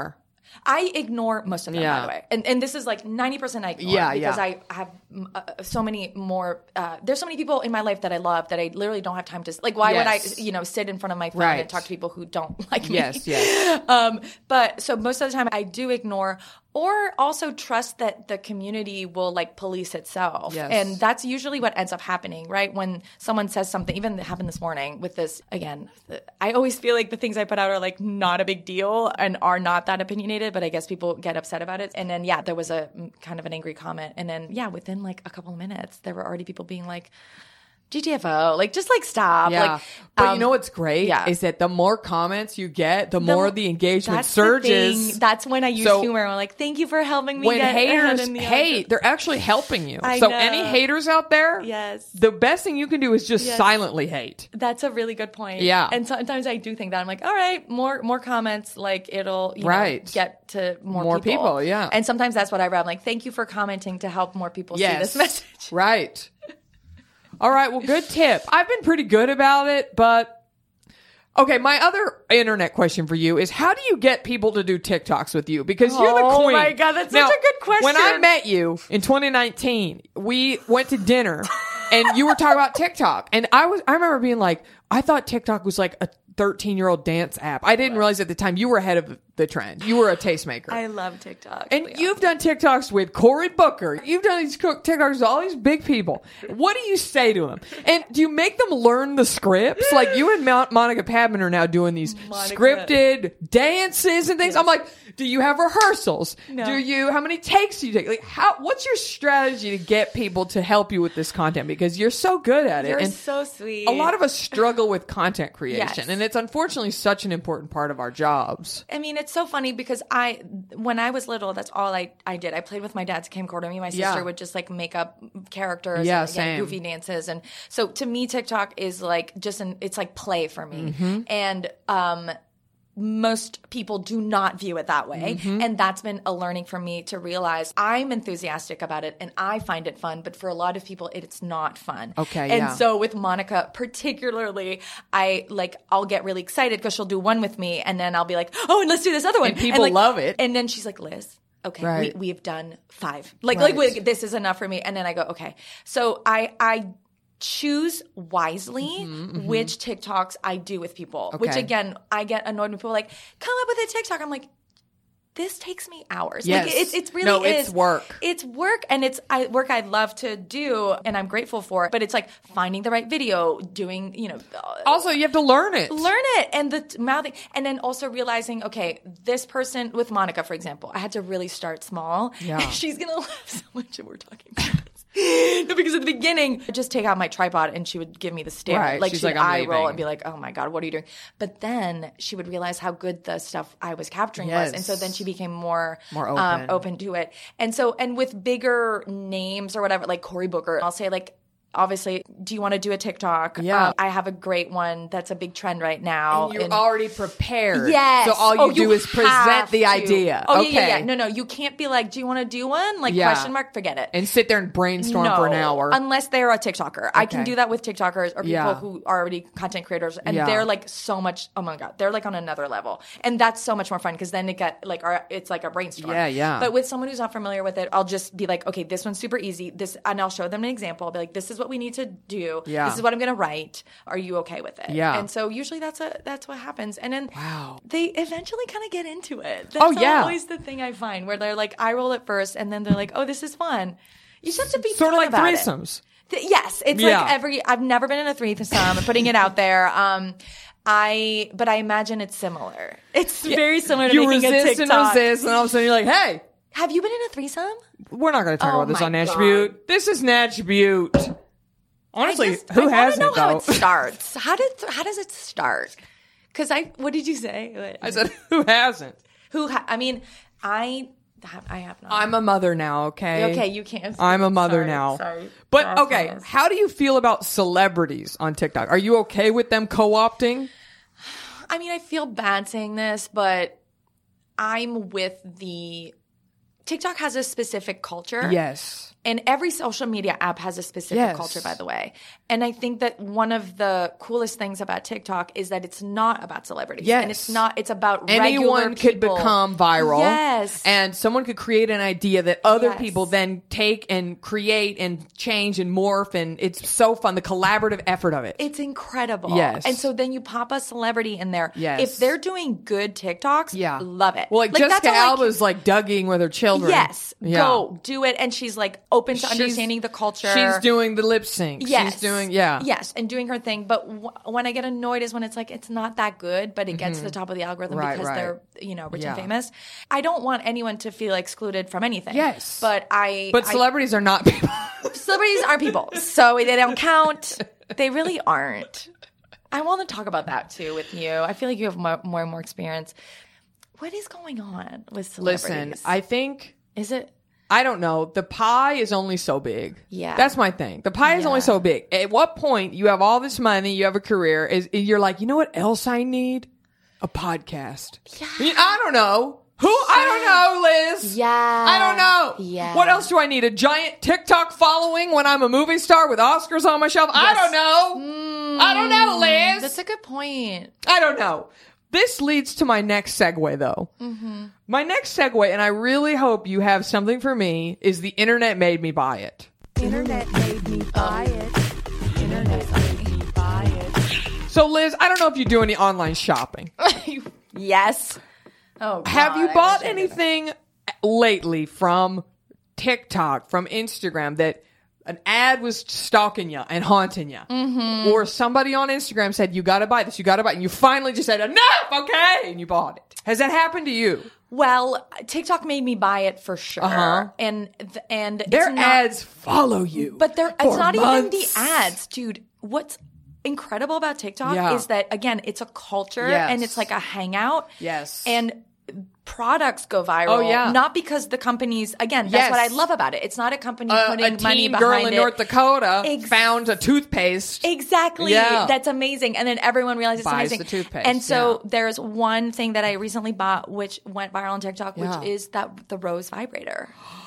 I ignore most of them, Yeah. by the way. And and this is like ninety percent I ignore Yeah, because yeah. I have uh, so many more, uh, there's so many people in my life that I love that I literally don't have time to, like, why Yes. would I, you know, sit in front of my phone Right. and talk to people who don't like me? Yes, yes. um, but so most of the time I do ignore or also trust that the community will like police itself. Yes. And that's usually what ends up happening, right? When someone says something, even it happened this morning with this, again, I always feel like the things I put out are like not a big deal and are not that opinionated, but I guess people get upset about it. And then, yeah, there was a mm, kind of an angry comment. And then, yeah, within like a couple of minutes, there were already people being like, G T F O, like just like stop. Yeah. Like, but um, you know what's great yeah. is that the more comments you get, the, the- more the engagement that's the surges. thing. That's when I use So- humor. I'm like, thank you for helping me when get ahead haters in the hate, they're actually helping you. I so know. any haters out there, Yes. the best thing you can do is just Yes. silently hate. That's a really good point. Yeah. And sometimes I do think that I'm like, all right, more more comments, like it'll you Right. know, get to more, More people, yeah. And sometimes that's what I read. I'm like, thank you for commenting to help more people see Yes. this message. Right. All right. Well, good tip. I've been pretty good about it, but okay. My other internet question for you is how do you get people to do TikToks with you? Because you're the Oh queen. my God, that's such Now, a good question. When I met you in twenty nineteen, we went to dinner and you were talking about TikTok. And I was, I remember being like, I thought TikTok was like a thirteen year old dance app. I didn't realize at the time you were ahead of the trend. You were a tastemaker. I love TikTok. And Yeah. you've done TikToks with Cory Booker. You've done these co- TikToks with all these big people. What do you say to them? And do you make them learn the scripts? Like you and Mo- Monica Padman are now doing these Monica. scripted dances and things. I'm like, do you have rehearsals? No. Do you? How many takes do you take? Like, how? What's your strategy to get people to help you with this content? Because you're so good at it. You're and so sweet. a lot of us struggle with content creation, Yes. and it's unfortunately such an important part of our jobs. I mean, it's so funny because I, when I was little, that's all I, I did. I played with my dad's camcorder. Me and my sister Yeah. would just like make up characters Yeah, and again, same. goofy dances. And so to me, TikTok is like just an, it's like play for me. Mm-hmm. And, um, most people do not view it that way. Mm-hmm. And that's been a learning for me to realize I'm enthusiastic about it and I find it fun, but for a lot of people, it's not fun. Okay, And yeah. so with Monica, particularly, I like, I'll get really excited because she'll do one with me and then I'll be like, oh, and let's do this other one. And people like, love it. And then she's like, Liz, okay, Right. we, we've done five. Like, Right. like wait, this is enough for me. And then I go, okay. So I, I, choose wisely which TikToks I do with people. Which Mm-hmm, Okay. again, I get annoyed when people are like, come up with a TikTok. I'm like, this takes me hours. Yes. Like it's it's really No, is. it's work. It's work and it's I, work I'd love to do and I'm grateful for it. But it's like finding the right video, doing, you know, uh, Also, you have to learn it. learn it and the t- mouthing and then also realizing, okay, this person with Monica, for example, I had to really start small. Yeah. She's gonna laugh so much when we're talking about this. No, because at the beginning, I'd just take out my tripod and she would give me the stare. Right. Like She's she'd like, "I'm eye roll leaving." and be like, oh my God, what are you doing? But then she would realize how good the stuff I was capturing Yes. was. And so then she became more, More Um, open. open to it. And so, and with bigger names or whatever, like Cory Booker, I'll say like, obviously, do you want to do a TikTok? Yeah. Um, I have a great one that's a big trend right now. And you're And- already prepared. Yes. So all you Oh, do is present have the to. idea. Oh, okay. yeah, yeah, yeah. No, no. You can't be like, do you want to do one? Like, Yeah. question mark, forget it. And sit there and brainstorm no, for an hour. Unless they're a TikToker. I can Okay. do that with TikTokers or people Yeah. who are already content creators. And Yeah. they're like so much, oh my God, they're like on another level. And that's so much more fun because then it get like, our, it's like a brainstorm. Yeah, yeah. But with someone who's not familiar with it, I'll just be like, okay, this one's super easy. This, and I'll show them an example. I'll be like, this is what we need to do. Yeah. This is what I'm going to write. Are you okay with it? Yeah. And so usually that's a, that's what happens. And then Wow. they eventually kind of get into it. That's Oh, yeah. always the thing I find where they're like, I roll it first and then they're like, oh, this is fun. You just have to be Sort of fun like about it. threesomes. Th- Yes, it's Yeah. like every. I've never been in a threesome. I'm putting it out there. Um, I but I imagine it's similar. It's very similar to You making resist a and TikTok. resist, and all of a sudden you're like, hey, Have you been in a threesome? we're not going to talk Oh about this my on Natch God. Butte. This is Natch Butte. Honestly, I just, who I wanna hasn't, know how though? it starts. How did how does it start? Because I what did you say? I said, who hasn't? Who? Ha- I mean, I have I have not. I'm a mother now, okay? Okay, you can't. I'm a mother Sorry, now. sorry. But Gosh, okay, yes. how do you feel about celebrities on TikTok? Are you okay with them co-opting? I mean, I feel bad saying this, but I'm with the TikTok has a specific culture. Yes. And every social media app has a specific Yes. culture, by the way. And I think that one of the coolest things about TikTok is that it's not about celebrities. Yes. And it's not, it's about Anyone regular could people. become viral. Yes. And someone could create an idea that other Yes. people then take and create and change and morph. And it's so fun. The collaborative effort of it. It's incredible. Yes. And so then you pop a celebrity in there. Yes. If they're doing good TikToks, Yeah. love it. Well, like, that's Jessica all I Alba's ca- like dugging with her children. Yes. Yeah. Go. Do it. And she's like open to She's- understanding the culture. She's doing the lip sync. Yes. She's doing, yeah. Yes, and doing her thing. But w- when I get annoyed is when it's like, it's not that good, but it gets to the top of the algorithm Right, because right. they're, you know, rich Yeah. and famous. I don't want anyone to feel excluded from anything. Yes. But I. But I- celebrities are not people. celebrities aren't people. So they don't count. They really aren't. I want to talk about that too with you. I feel like you have more, more and more experience. What is going on with celebrities? Listen, I think... Is it? I don't know. The pie is only so big. Yeah. That's my thing. The pie is Yeah. only so big. At what point you have all this money, you have a career, is you're like, you know what else I need? A podcast. Yeah. I mean, I don't know. Who? I don't know, Liz. Yeah. I don't know. Yeah. What else do I need? A giant TikTok following when I'm a movie star with Oscars on my shelf? I don't know. I don't know, Liz. That's a good point. I don't know. This leads to my next segue, though. Mm-hmm. My next segue, and I really hope you have something for me, is the internet made me buy it. Internet made me buy it. Internet made me buy it. So, Liz, I don't know if you do any online shopping. Yes. Oh, God, Have you I bought wish I did that. anything lately from TikTok, from Instagram, that an ad was stalking you and haunting you? Mm-hmm. Or somebody on Instagram said, you got to buy this, you got to buy it, and you finally just said, enough, okay, and you bought it. Has that happened to you? Well, TikTok made me buy it for sure. Uh-huh. And th- and Their it's not, ads follow you. but they're for it's not even the months. ads, dude. What's incredible about TikTok Yeah. is that again, it's a culture Yes. and it's like a hangout. Yes. And products go viral. Oh, yeah. Not because the companies, again, that's Yes. what I love about it. It's not a company Uh, putting a money teen behind girl in it. North Dakota Ex- found a toothpaste. Exactly. Yeah. That's amazing. And then everyone realizes it's Buys amazing. the toothpaste, And so yeah. there's one thing that I recently bought which went viral on TikTok, which Yeah. is that the Rose vibrator.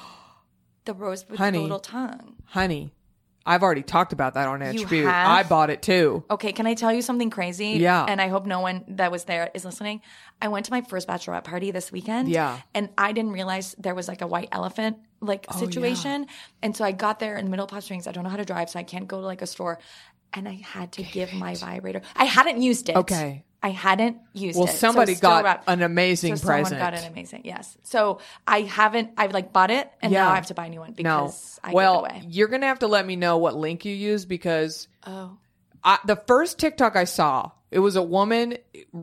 The Rose with Honey. the little tongue. Honey, I've already talked about that on You Attribute. have? I bought it too. Okay, can I tell you something crazy? Yeah. And I hope no one that was there is listening. I went to my first bachelorette party this weekend. Yeah. And I didn't realize there was like a white elephant like Oh, situation. And so I got there in the middle of Palm Springs. I don't know how to drive, so I can't go to like a store. And I had to give my vibrator. I hadn't used it. Okay. I hadn't used Well, it. So somebody still got wrapped. an amazing so present. Someone got an amazing, yes. So I haven't, I've like bought it and Yeah. now I have to buy a new one because no. I well, gave it away. you're going to have to let me know what link you use because Oh. I, the first TikTok I saw, it was a woman.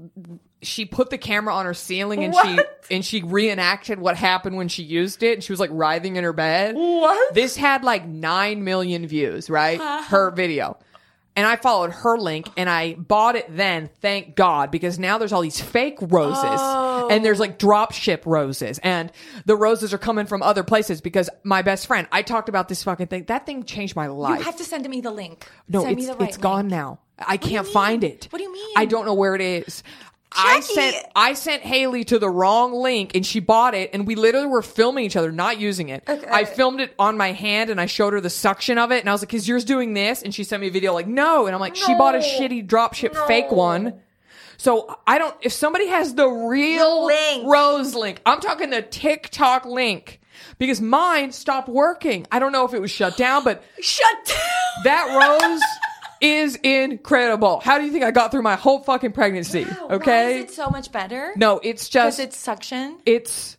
She put the camera on her ceiling and What? she and she reenacted what happened when she used it. And she was like writhing in her bed. What? This had like nine million views, right? Her video. And I followed her link and I bought it then, thank God, because now there's all these fake roses Oh. and there's like drop ship roses and the roses are coming from other places because my best friend, I talked about this fucking thing. That thing changed my life. You have to send me the link. No, send it's, me the right it's gone link. now. I do you can't mean? find it. What do you mean? I don't know where it is. I Jackie! sent I sent Haley to the wrong link and she bought it and we literally were filming each other, not using it. Okay. I filmed it on my hand and I showed her the suction of it and I was like, is yours doing this? And she sent me a video like, no. And I'm like, she bought a shitty dropship fake one. So I don't, if somebody has the real Link. Rose link, I'm talking the TikTok link because mine stopped working. I don't know if it was shut down, but Shut down. that rose is incredible. How do you think I got through my whole fucking pregnancy? Wow, Okay. Why is it so much better? No, it's Because just, it's suction. it's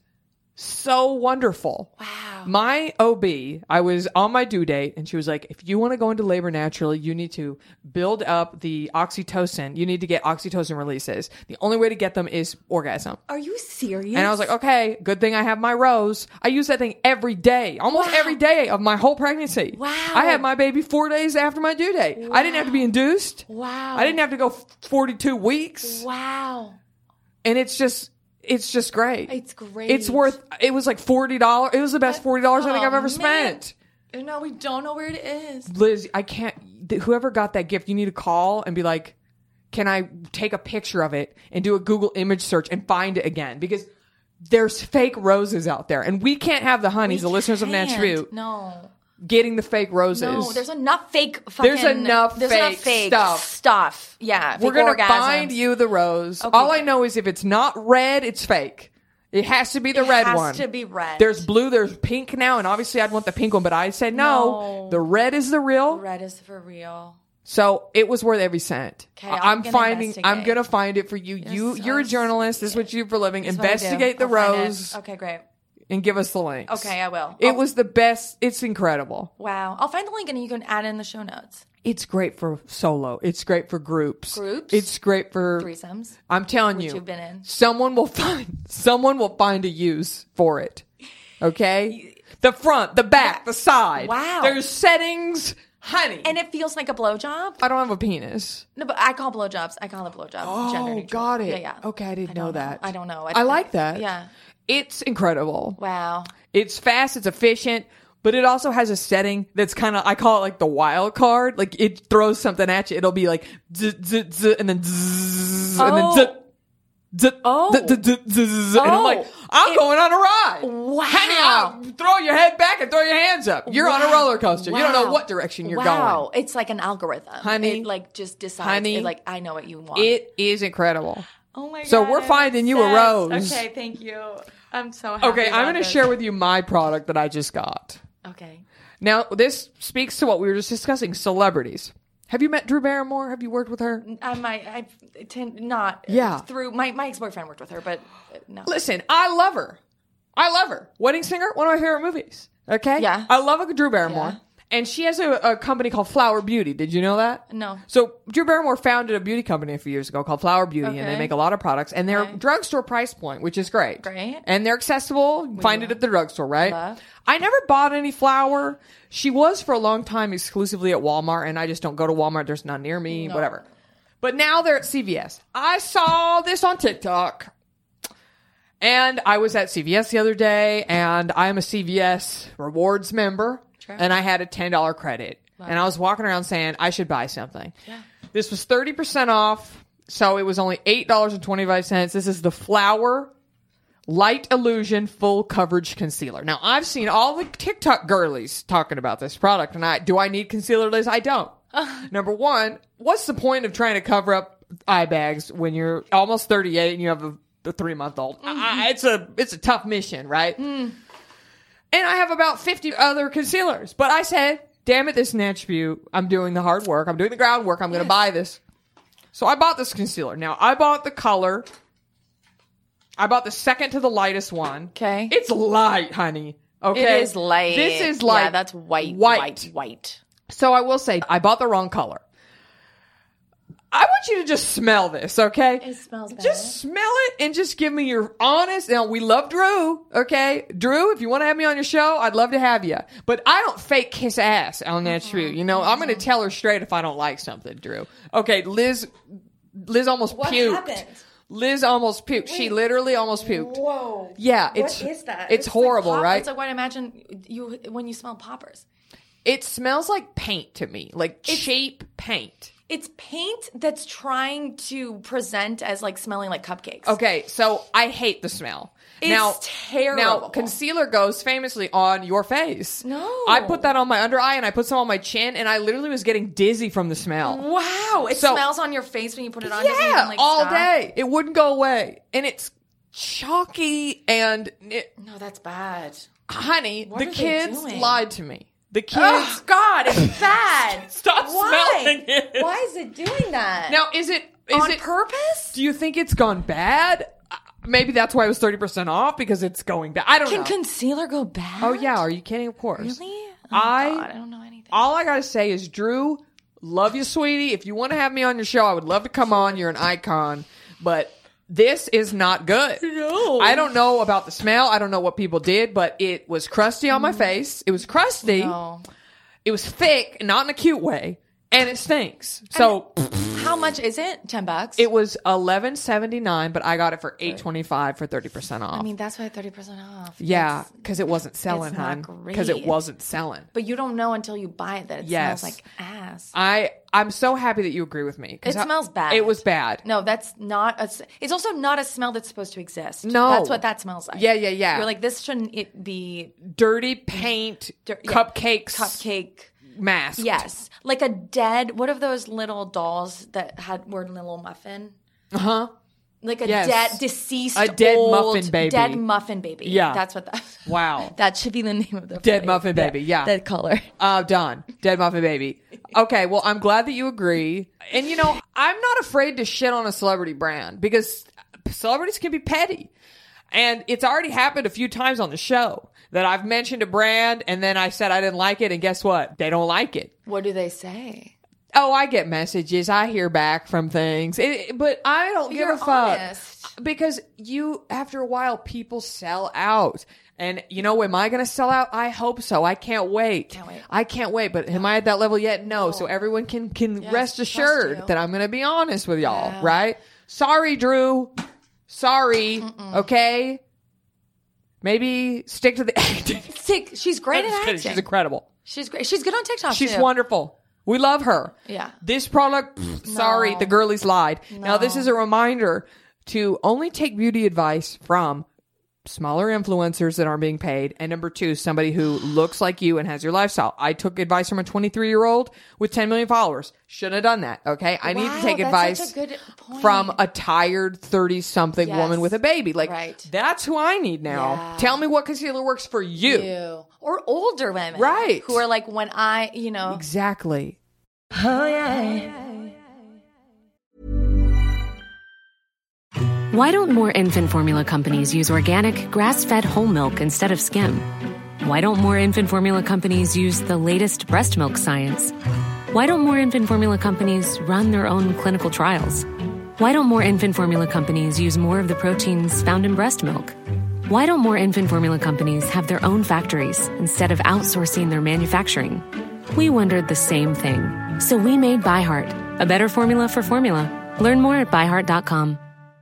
so wonderful. Wow. My O B, I was on my due date and she was like, if you want to go into labor naturally, you need to build up the oxytocin. You need to get oxytocin releases. The only way to get them is orgasm. Are you serious? And I was like, okay, good thing I have my rose. I use that thing every day, almost Wow. every day of my whole pregnancy. Wow. I had my baby four days after my due date. I didn't have to be induced. Wow. I didn't have to go forty-two weeks. Wow. And it's just, it's just great. It's great. It's worth, it was like forty dollars. It was the best forty dollars I think Oh, I've ever man. spent. No, we don't know where it is. Liz, I can't, th- whoever got that gift, you need to call and be like, can I take a picture of it and do a Google image search and find it again? Because there's fake roses out there and we can't have the honeys, We the listeners of can't. Natch View. No. getting the fake roses. No, there's enough fake fucking... There's enough there's fake enough fake stuff. stuff. Yeah, We're fake going to orgasms. find you the rose. Okay, All I good. know is if it's not red, it's fake. It has to be the It red has one. to be red. There's blue, there's pink now, and obviously I'd want the pink one, but I said no. No. The red is the real. Red is for real. So it was worth every cent. 'Kay, I- I'm I'm gonna finding. I'm investigate. gonna find it for you. you, so you're a journalist. This is what you do for a living. That's what I do. Investigate the I'll find it. rose Okay, great. and give us the links. Okay, I will. It I'll- was the best. It's incredible. Wow. I'll find the link and you can add in the show notes. It's great for solo. It's great for groups. Groups? It's great for Threesomes. I'm telling Which you, you've been in. someone will find someone will find a use for it. Okay, the front, the back, the side. Wow. There's settings, honey. And it feels like a blowjob. I don't have a penis. No, but I call blowjobs. I call it blowjobs. Oh, gender neutral. got it. Yeah, yeah. Okay, I didn't I know don't that. I don't know. I, I like that. Yeah. It's incredible. Wow. It's fast. It's efficient. But it also has a setting that's kind of, I call it like the wild card. Like it throws something at you. It'll be like, zzz, zzz, zzz, and then zzz, and then Oh. zzz, zzz, Oh. zzz, zzz, zzz, zzz, and I'm Oh. like, I'm It- going on a ride. Wow. Honey, I'll throw your head back and throw your hands up. You're on a Wow. roller coaster. You don't know Wow. what direction you're wow. going. It's like an algorithm. Honey. It like just decides. Honey. It, like I know what you want. It is incredible. oh my god. So we're I'm finding you a obsessed. rose. Okay, thank you. I'm so happy. Okay, I'm about going to this. share with you my product that I just got. Okay. Now, this speaks to what we were just discussing, celebrities. Have you met Drew Barrymore? Have you worked with her? I might. I tend not. Yeah. Through my my ex boyfriend worked with her, but uh, no. Listen, I love her. I love her. Wedding Singer, one of my favorite movies. Okay? Yeah. I love a Drew Barrymore. Yeah. And she has a, a company called Flower Beauty. Did you know that? No. So Drew Barrymore founded a beauty company a few years ago called Flower Beauty, and they Okay. make a lot of products. And they're Okay. drugstore price point, which is great. Great. And they're accessible. Find it at the drugstore, right? Love. I never bought any flour. She was for a long time exclusively at Walmart, and I just don't go to Walmart. There's none near me, No. whatever. But now they're at C V S. I saw this on TikTok. And I was at C V S the other day, and I am a C V S rewards member, Sure. and I had a ten dollars credit. And I was walking around saying, I should buy something. Yeah. This was thirty percent off, so it was only eight dollars and twenty-five cents. This is the Flower Light Illusion Full Coverage Concealer. Now, I've seen all the TikTok girlies talking about this product, and I do I need concealer, Liz? I don't. Number one, what's the point of trying to cover up eye bags when you're almost thirty-eight and you have a, a three-month-old? I, it's a it's a tough mission, right? And I have about fifty other concealers. But I said, damn it, this Natch View, I'm doing the hard work. I'm doing the groundwork. I'm going to buy this. So I bought this concealer. Now, I bought the color. I bought the second to the lightest one. Okay. It's light, honey. Okay. It is light. This is light. Yeah, that's white. White. White. White. So I will say, I bought the wrong color. I want you to just smell this, okay? It smells bad. Just smell it and just give me your honest. Now, we love Drew, okay? Drew, if you want to have me on your show, I'd love to have you. But I don't fake kiss ass on that Drew. You know, I'm going to tell her straight if I don't like something, Drew. Okay, Liz, Liz almost What puked. happened? Liz almost puked. She literally almost puked. Whoa. Yeah, What it's is that? It's, like horrible, pop- right? It's like what I imagine you when you smell poppers. It smells like paint to me, like cheap paint. It's paint that's trying to present as like smelling like cupcakes. Okay, so I hate the smell. It's now, terrible. Now, concealer goes famously on your face. No. I put that on my under eye and I put some on my chin, and I literally was getting dizzy from the smell. Wow. It So- smells on your face when you put it on. Doesn't Yeah, even, like, all stop? day. It wouldn't go away. And it's chalky and, it, No, that's bad. honey, What the are they kids doing? lied to me. The kids. Oh, God, it's bad. Stop Why? smelling it. Why is it doing that? Now, is it is on it purpose? Do you think it's gone bad? Uh, Maybe that's why it was thirty percent off, because it's going bad. I don't Can know. concealer go bad? Oh, yeah. Are you kidding? Of course. Really? Oh, I- God, I don't know anything. All I got to say is, Drew, love you, sweetie. If you want to have me on your show, I would love to come on. You're an icon. But this is not good. No. I don't know about the smell. I don't know what people did, but it was crusty on my face. It was crusty. No. It was thick, not in a cute way. And it stinks. So, How How much is it? Ten bucks. It was eleven seventy nine, but I got it for eight twenty five for thirty percent off. I mean, that's why thirty percent off. yeah, because it wasn't selling, it's not hon. Because it great. wasn't selling. But you don't know until you buy it that it Yes. smells like ass. I I'm so happy that you agree with me. 'cause It I- smells bad. It was bad. No, that's not a. s- It's also not a smell that's supposed to exist. No. That's what that smells like. Yeah, yeah, yeah. You're like, this shouldn't it be Dirty paint, dir- yeah, cupcakes, cupcake. mask. Yes, like a dead. What of those little dolls that had were in a little muffin? Uh huh. Like a Yes. dead, deceased, A dead old, muffin baby. Dead muffin baby. Yeah. that's what that. Wow. That should be the name of the Dead phrase. muffin baby. Yeah. That color. Uh, done. Dead muffin baby. Okay, well, I'm glad that you agree. And, you know, I'm not afraid to shit on a celebrity brand because celebrities can be petty. And it's already happened a few times on the show that I've mentioned a brand and then I said I didn't like it. And guess what? They don't like it. What do they say? Oh, I get messages. I hear back from things. It, but I don't give You're a fuck. honest. Because you, after a while, people sell out. And, you know, am I going to sell out? I hope so. I can't wait. Can't wait. I can't wait. But am I at that level yet? No. So everyone can, can Yes, rest trust assured you. that I'm going to be honest with y'all, Yeah. right? Sorry, Drew. Sorry. Mm-mm. Okay. Maybe stick to the acting. Sick. She's great I'm at just kidding. acting. She's incredible. She's great. She's good on TikTok. She's too. wonderful. We love her. Yeah. This product, pfft, sorry, the girlies lied. Now, this is a reminder to only take beauty advice from smaller influencers that aren't being paid. And number two, somebody who looks like you and has your lifestyle. I took advice from a twenty-three year old with ten million followers. Shouldn't have done that. Okay. I need to Wow, take that's advice such a good point. from a tired thirty something Yes. woman with a baby. Like, Right. that's who I need now. Yeah. Tell me what concealer works for you. You. Or older women. Right. Who are like, when I, you know. Exactly. Oh, yeah. Why don't more infant formula companies use organic, grass-fed whole milk instead of skim? Why don't more infant formula companies use the latest breast milk science? Why don't more infant formula companies run their own clinical trials? Why don't more infant formula companies use more of the proteins found in breast milk? Why don't more infant formula companies have their own factories instead of outsourcing their manufacturing? We wondered the same thing. So we made ByHeart, a better formula for formula. Learn more at by heart dot com.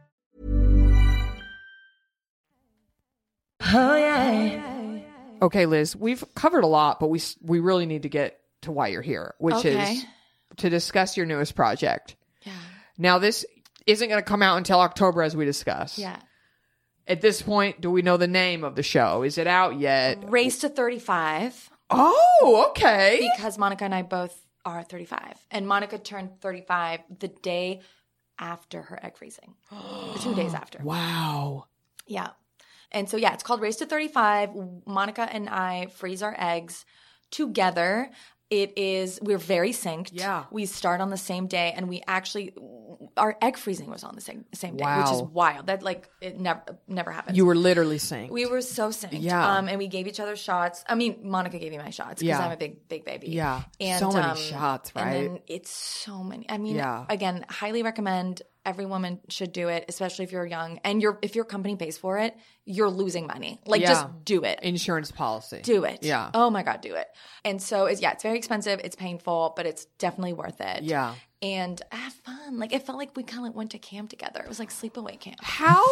Oh, yeah. Okay, Liz, we've covered a lot, but we s- we really need to get to why you're here, which Okay. is to discuss your newest project. Yeah. Now, this isn't going to come out until October, as we discussed. Yeah. At this point, do we know the name of the show? Is it out yet? Race to thirty-five. Oh, okay. Because Monica and I both are thirty-five. And Monica turned thirty-five the day after her egg freezing. Two days after. Wow. Yeah. And so, yeah, it's called Race to thirty-five. Monica and I freeze our eggs together. It is, we're very synced. Yeah. We start on the same day, and we actually, our egg freezing was on the same same day, which is Wow. wild. That, like, it never never happens. You were literally synced. We were so synced. Yeah. Um, and we gave each other shots. I mean, Monica gave me my shots because Yeah. I'm a big, big baby. Yeah. And, So many um, shots, right? And then it's so many. I mean, Yeah. again, highly recommend. Every woman should do it, especially if you're young. And your if your company pays for it, you're losing money. Like, Yeah. just do it. Insurance policy. Do it. Yeah. Oh my God, do it. And so, it's, yeah, it's very expensive. It's painful, but it's definitely worth it. Yeah. And have fun. Like, it felt like we kind of went to camp together. It was like sleepaway camp. How,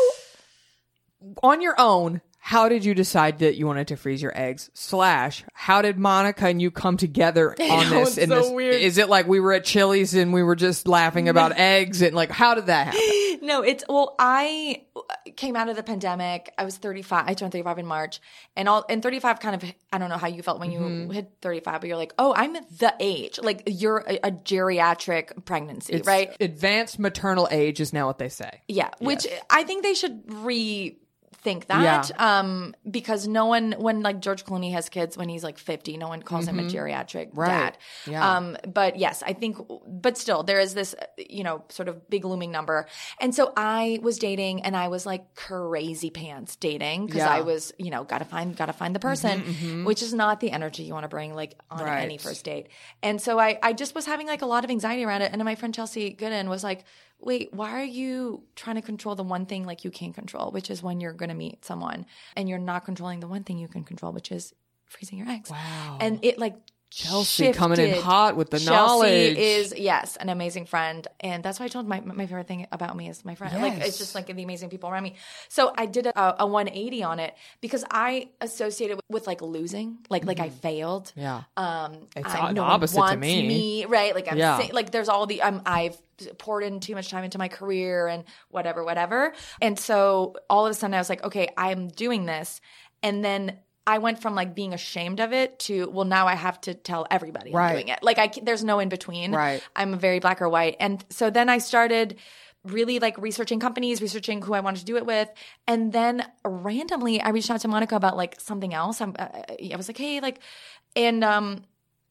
on your own, how did you decide that you wanted to freeze your eggs? Slash, how did Monica and you come together on know, this? it's in so this? weird. Is it like we were at Chili's and we were just laughing about eggs and like, how did that happen? No, it's well, I came out of the pandemic. I was thirty-five. I turned thirty-five in March, and all and thirty-five kind of. I don't know how you felt when you Mm-hmm. hit thirty-five, but you're like, oh, I'm the age. Like, you're a, a geriatric pregnancy, It's right? Advanced maternal age is now what they say. Yeah, which Yes. I think they should rethink that. Um, because no one, when like George Clooney has kids when he's like fifty, no one calls him a geriatric Right. dad. Yeah. Um, but yes, I think, but still, there is this, you know, sort of big looming number. And so I was dating, and I was like crazy pants dating because Yeah. I was, you know, gotta find, gotta find the person, which is not the energy you want to bring like on Right. any first date. And so I, I just was having like a lot of anxiety around it. And then my friend Chelsea Gooden was like, wait, why are you trying to control the one thing like you can't control, which is when you're going to meet someone, and you're not controlling the one thing you can control, which is freezing your eggs. Wow. And it like Chelsea coming in shifted. hot with the Chelsea knowledge. is, yes, an amazing friend. And that's why I told my my favorite thing about me is my friend. Like, Yes. it's just like the amazing people around me. So I did a, a one eighty on it because I associated with, with like losing, like like I failed. Yeah. Um, It's I, the no opposite to one wants me. right? Like I'm Yeah. sa- like there's all the um, I've poured in too much time into my career and whatever, whatever. And so all of a sudden I was like, okay, I'm doing this, and then I went from like being ashamed of it to, well, now I have to tell everybody Right. I'm doing it. Like I, ca- there's no in between. Right. I'm very black or white. And so then I started really like researching companies, researching who I wanted to do it with. And then randomly I reached out to Monica about like something else. I'm, uh, I was like, hey, like, and um,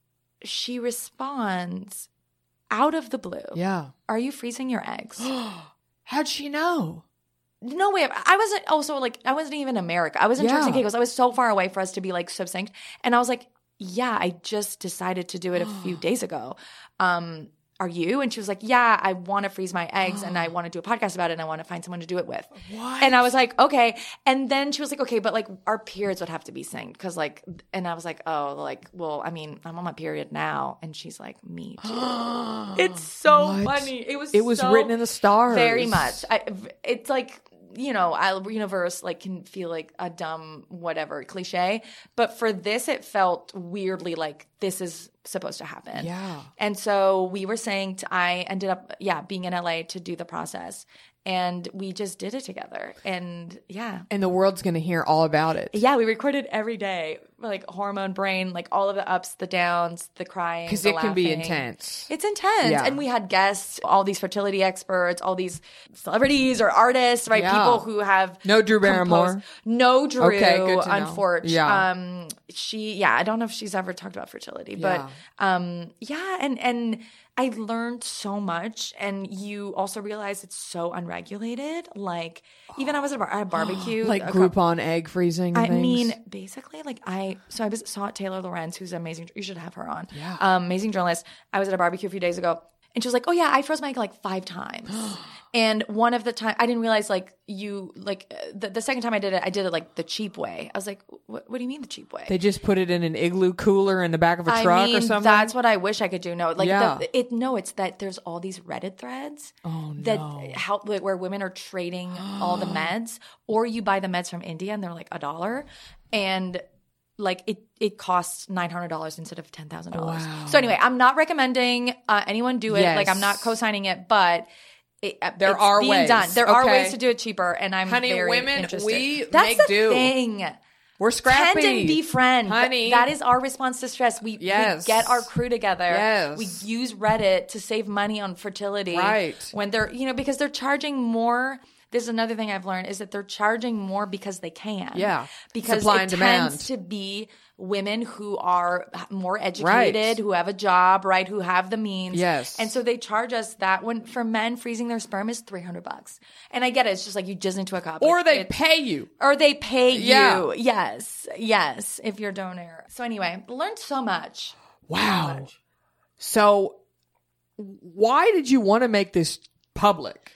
she responds out of the blue. Yeah. Are you freezing your eggs? How'd she know? No way. I wasn't also like, I wasn't even in America. I was in Yeah. Turks and Caicos. I was so far away for us to be like so synced. And I was like, yeah, I just decided to do it a few days ago. Um, are you? And she was like, yeah, I want to freeze my eggs and I want to do a podcast about it and I want to find someone to do it with. What? And I was like, okay. And then she was like, okay, but like our periods would have to be synced because like, and I was like, oh, like, well, I mean, I'm on my period now. And she's like, me too. It's so What? funny. It was It was so written in the stars. Very much. I, it's like, you know, our universe like can feel like a dumb whatever cliche, but for this it felt weirdly like this is supposed to happen. Yeah. And so we were saying to, I ended up yeah being in L A to do the process, and we just did it together. And yeah. And the world's going to hear all about it. Yeah, we recorded every day, like hormone brain, like all of the ups, the downs, the crying, Because the it can be laughing. intense. It's intense. Yeah. And we had guests, all these fertility experts, all these celebrities or artists, right? Yeah. People who have No Drew Barrymore? composed- No Drew, Okay, good to know. unfortunately. Yeah. Um, she, yeah, I don't know if she's ever talked about fertility, Yeah. but um, yeah, and and I learned so much, and you also realize it's so unregulated. Like, even I was at a, bar- at a barbecue, Like a Groupon egg freezing and I things. mean, basically, like I, so I was, saw Taylor Lorenz, who's amazing. You should have her on. Yeah. Um, amazing journalist. I was at a barbecue a few days ago, and she was like, oh yeah, I froze my egg like five times. And one of the time, I didn't realize like you, like uh, the, the second time I did it, I did it like the cheap way. I was like, what, what do you mean the cheap way? They just put it in an igloo cooler in the back of a I truck mean, or something? that's what I wish I could do. No, like Yeah. the, it. No, it's that there's all these Reddit threads Oh, that no. help like, where women are trading all the meds, or you buy the meds from India and they're like a dollar, and like it it costs nine hundred dollars instead of ten thousand dollars. Wow. So anyway, I'm not recommending uh, anyone do it. Yes. Like I'm not co-signing it, but. It, uh, There it's are being ways. done. There are Okay. ways to do it cheaper, and I'm Honey, very women, interested. we That's make the do. thing. We're scrappy. Tend and befriend. Honey. That is our response to stress. We, Yes. we get our crew together. Yes. We use Reddit to save money on fertility. Right. When they're, you know, because they're charging more. This is another thing I've learned is that they're charging more because they can. Yeah. Because Supply it and demand. tends to be women who are more educated, Right. who have a job, right, who have the means. Yes. And so they charge us that when for men freezing their sperm is three hundred bucks. And I get it. It's just like you jizz into a cup. Or Like, they it's- pay you. or they pay you. Yeah. Yes. Yes. If you're a donor. So anyway, learned so much. Wow. So why did you want to make this public?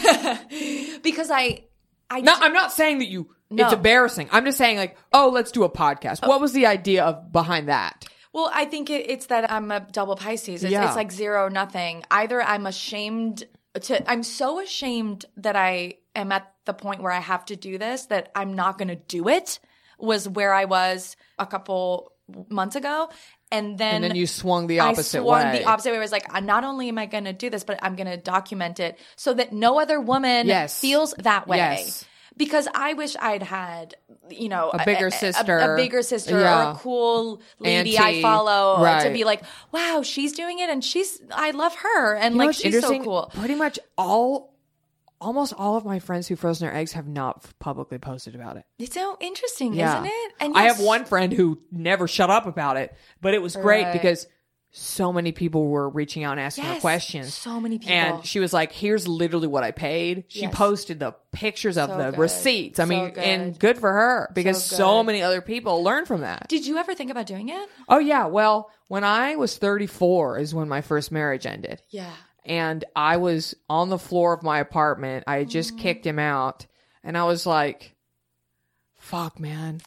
Because I I No, I'm not saying that you No. it's embarrassing. I'm just saying like, oh, let's do a podcast. What was the idea of behind that? well, I think it, it's that I'm a double Pisces. It's, Yeah. it's like zero, nothing. Either I'm ashamed to, I'm so ashamed that I am at the point where I have to do this that I'm not going to do it, was where I was a couple months ago. And then, And then you swung the opposite I swung way. the opposite way. I was like, not only am I going to do this, but I'm going to document it so that no other woman Yes. feels that way. Yes. Because I wish I'd had, you know, A bigger sister. a, a bigger sister, Yeah. or a cool lady Auntie. I follow, Right. to be like, wow, she's doing it, and she's, I love her, and You know like what's she's so interesting? cool. Pretty much all, almost all of my friends who frozen their eggs have not publicly posted about it. It's so interesting, Yeah. isn't it? And I yes- have one friend who never shut up about it, but it was great Right. because so many people were reaching out and asking her Yes, questions. so many people. And she was like, here's literally what I paid. She Yes. posted the pictures of So the good. receipts. I So mean, good. and good for her because So so good. many other people learn from that. Did you ever think about doing it? Oh, yeah. Well, when I was thirty-four is when my first marriage ended. Yeah. And I was on the floor of my apartment. I had just Mm-hmm. kicked him out. And I was like, fuck, man.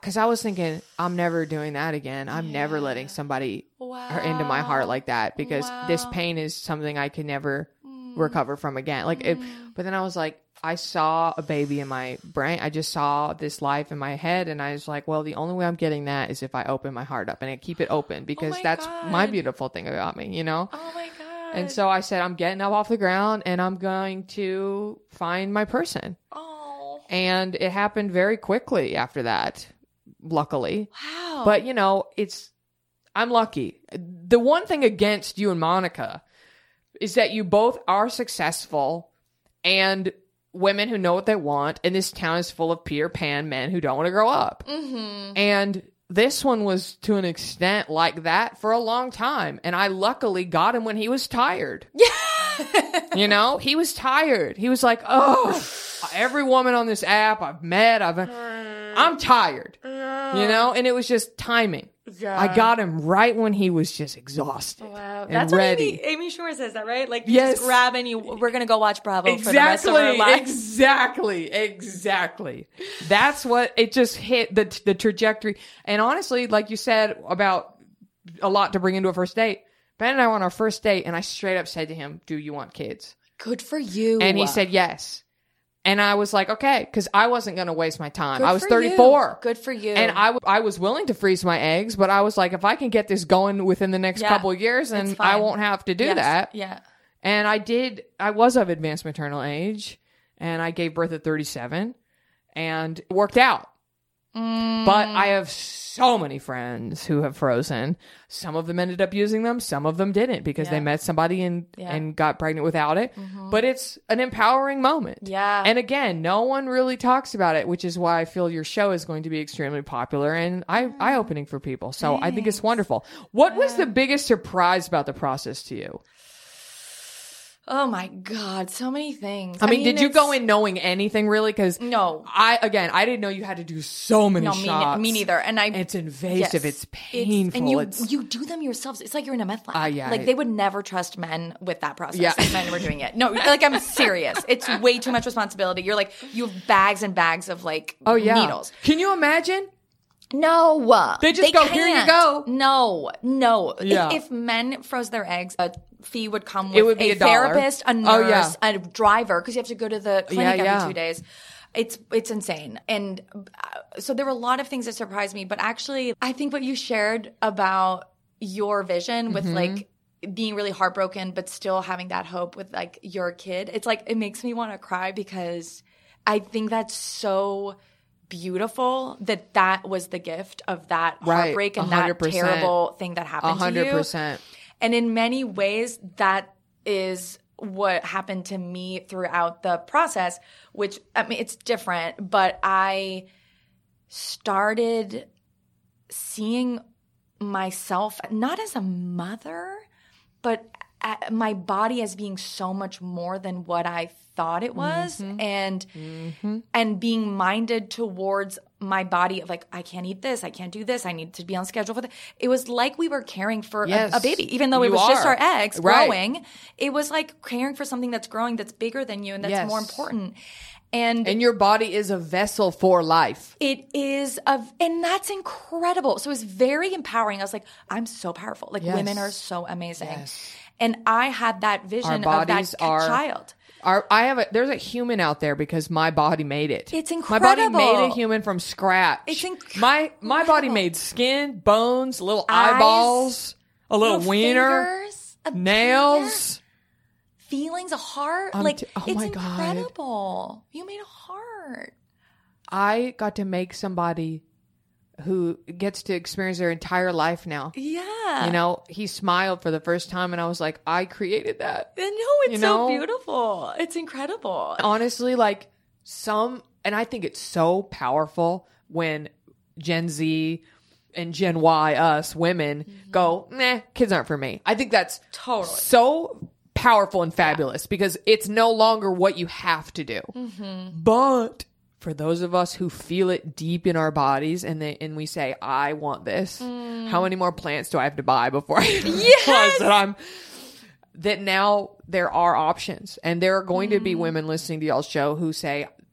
because I was thinking, I'm never doing that again. I'm Yeah. never letting somebody Wow. into my heart like that, because Wow. this pain is something I can never recover from again. Like, if, but then I was like, I saw a baby in my brain. I just saw this life in my head, and I was like, well, the only way I'm getting that is if I open my heart up and I keep it open, because my that's God. my beautiful thing about me, you know? Oh my God. And so I said, I'm getting up off the ground and I'm going to find my person. Oh. And it happened very quickly after that, luckily. Wow. But, you know, it's, I'm lucky. The one thing against you and Monica is that you both are successful and women who know what they want. And this town is full of Peter Pan men who don't want to grow up. Mm-hmm. And this one was to an extent like that for a long time. And I luckily got him when he was tired. You know, he was tired. He was like, oh, every woman on this app I've met, I've, I'm tired. You know, and it was just timing. Yeah. I got him right when he was just exhausted. Wow. And That's ready. what Amy, Amy Schumer says that, right? Like, you Yes. just grab and you, we're going to go watch Bravo for the rest of our Exactly, lives. exactly, exactly. That's what it just hit the the trajectory. And honestly, like you said about a lot to bring into a first date, Ben and I were on our first date, and I straight up said to him, "Do you want kids?" Good for you. And he said yes. And I was like, okay, because I wasn't going to waste my time. Good I was for thirty-four. you. Good for you. And I, w- I was willing to freeze my eggs, but I was like, if I can get this going within the next Yeah, couple of years, then it's I fine. won't have to do Yes. that. Yeah. And I did, I was of advanced maternal age, and I gave birth at thirty-seven, and it worked out. Mm. But I have so many friends who have frozen. Some of them ended up using them. Some of them didn't, because Yeah. they met somebody and, Yeah. and got pregnant without it. But it's an empowering moment. Yeah. And again, no one really talks about it, which is why I feel your show is going to be extremely popular and eye, eye-opening for people. So I think it's wonderful. What was the biggest surprise about the process to you? Oh my God, so many things. I mean, did you it's- go in knowing anything really? Because No. I again, I didn't know you had to do so many No, me, shots. me neither. And I, It's invasive. Yes. It's painful. and you It's- you do them yourselves. It's like you're in a meth lab. Ah, yeah, like I- they would never trust men with that process. Yeah. If men were doing it. No, like I'm serious. It's way too much responsibility. You're like you have bags and bags of like Oh yeah. needles. Can you imagine? No, They just go, "Here you can't. go." No, no. Yeah. If, if men froze their eggs, a fee would come with It would be a, a dollar. therapist, a Oh, nurse, yeah. a driver, because you have to go to the clinic Yeah, every yeah. two days. It's it's insane, and uh, so there were a lot of things that surprised me. But actually, I think what you shared about your vision with Mm-hmm. like being really heartbroken, but still having that hope with like your kid, it's like it makes me want to cry, because I think that's so beautiful that that was the gift of that Right. heartbreak and one hundred that percent. terrible thing that A happened to you. hundred percent. And in many ways, that is what happened to me throughout the process, which, I mean, it's different, but I started seeing myself not as a mother, but a- my body as being so much more than what I thought it was, Mm-hmm. and and being minded towards my body of like, I can't eat this, I can't do this, I need to be on schedule for that. It was like we were caring for a- Yes. a, baby, even though it You was just are. our eggs Right. growing. It was like caring for something that's growing, that's bigger than you, and that's Yes. more important. And, And your body is a vessel for life. it is a, and that's incredible. So it was very empowering. I was like, I'm so powerful. Like Yes. women are so amazing. Yes. And I had that vision of bodies that are- child. Our, I have a, there's a human out there because my body made it. It's My body made incredible. a human from scratch. It's inc- my my body incredible. made skin, bones, little Eyes, eyeballs, a little, Little wiener, fingers, a- nails. Feelings, a heart. I'm like, t- oh it's my God. incredible. You made a heart. I got to make somebody who gets to experience their entire life now. Yeah. You know, he smiled for the first time, and I was like, I created that. I know, it's you so know? beautiful. It's incredible. Honestly, like some, and I think it's so powerful when Gen Z and Gen Y, us women, go, nah, kids aren't for me. I think that's Totally. so powerful and fabulous because it's no longer what you have to do. But for those of us who feel it deep in our bodies and they, and we say, I want this, how many more plants do I have to buy before I realize that I'm that now there are options, and there are going to be women listening to y'all's show who say,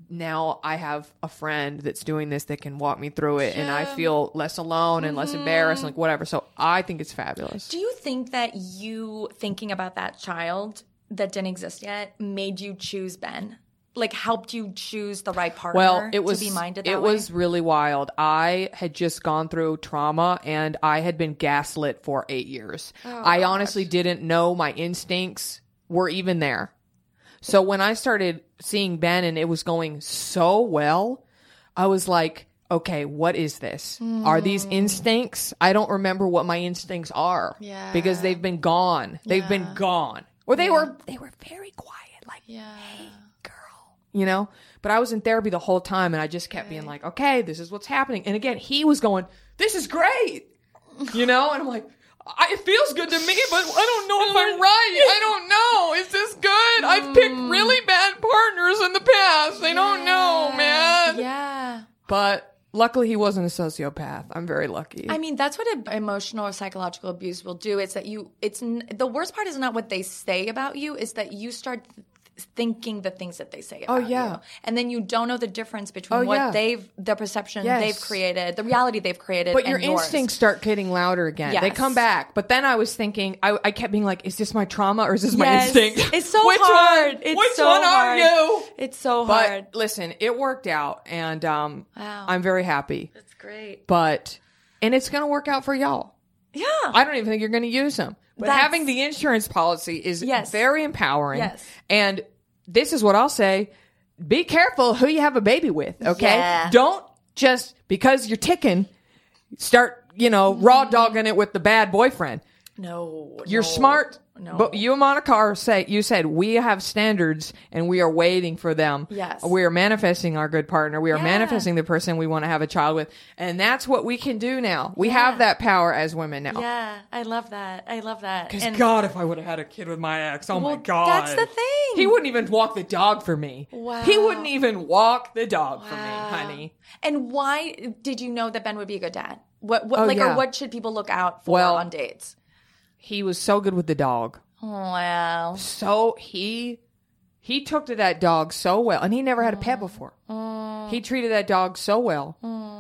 now I have a friend that's doing this that can walk me through it, and I feel less alone and less embarrassed, and like whatever. So I think it's fabulous. Do you think that you thinking about that child that didn't exist yet made you choose Ben? Like helped you choose the right partner Well, it was to be minded that it way? was really wild. I had just gone through trauma, and I had been gaslit for eight years. Oh, I honestly didn't know my instincts were even there. So when I started seeing Ben and it was going so well, I was like, okay, what is this? Mm. Are these instincts? I don't remember what my instincts are. Yeah. Because they've been gone. They've Yeah. been gone. Or they Yeah. were they were very quiet. Like, Yeah. hey, girl. You know? But I was in therapy the whole time, and I just kept being like, okay, this is what's happening. And again, he was going, this is great. You know? And I'm like, I, it feels good to me, but I don't know if I'm right. I don't know. Is this good? I've picked really bad partners in the past. I don't know, man. Yeah. But luckily, he wasn't a sociopath. I'm very lucky. I mean, that's what a, emotional or psychological abuse will do. It's that you, it's, n- the worst part is not what they say about you, is that you start th- thinking the things that they say about Oh, yeah. you. And then you don't know the difference between Oh, what yeah. they've, the perception Yes. they've created, the reality they've created, But and your yours. instincts start getting louder again. They Yes. come back. But then I was thinking, I, I kept being like, is this my trauma or is this my Yes. instinct? It's so Which hard. One? It's Which so one hard. are you? It's so But hard. listen, it worked out, and um, Wow. I'm very happy. That's great. But, and it's going to work out for y'all. Yeah. I don't even think you're going to use them. But That's- having the insurance policy is Yes. very empowering. Yes. And this is what I'll say. Be careful who you have a baby with, okay? Yeah. Don't just, because you're ticking, start, you know, raw dogging it with the bad boyfriend. No. You're no, smart. No. But you and Monica say you said we have standards and we are waiting for them. Yes. We are manifesting our good partner. We are Yeah. manifesting the person we want to have a child with. And that's what we can do now. We Yeah. have that power as women now. Yeah. I love that. I love that. Because And- God, if I would have had a kid with my ex, oh Well, my God. that's the thing. He wouldn't even walk the dog for me. Wow. He wouldn't even walk the dog for me, Wow. honey. And why did you know that Ben would be a good dad? What, what Oh, like, yeah. or what should people look out for Well- on dates? He was so good with the dog. Wow. So he he took to that dog so well, and he never had a Mm. pet before. He treated that dog so well.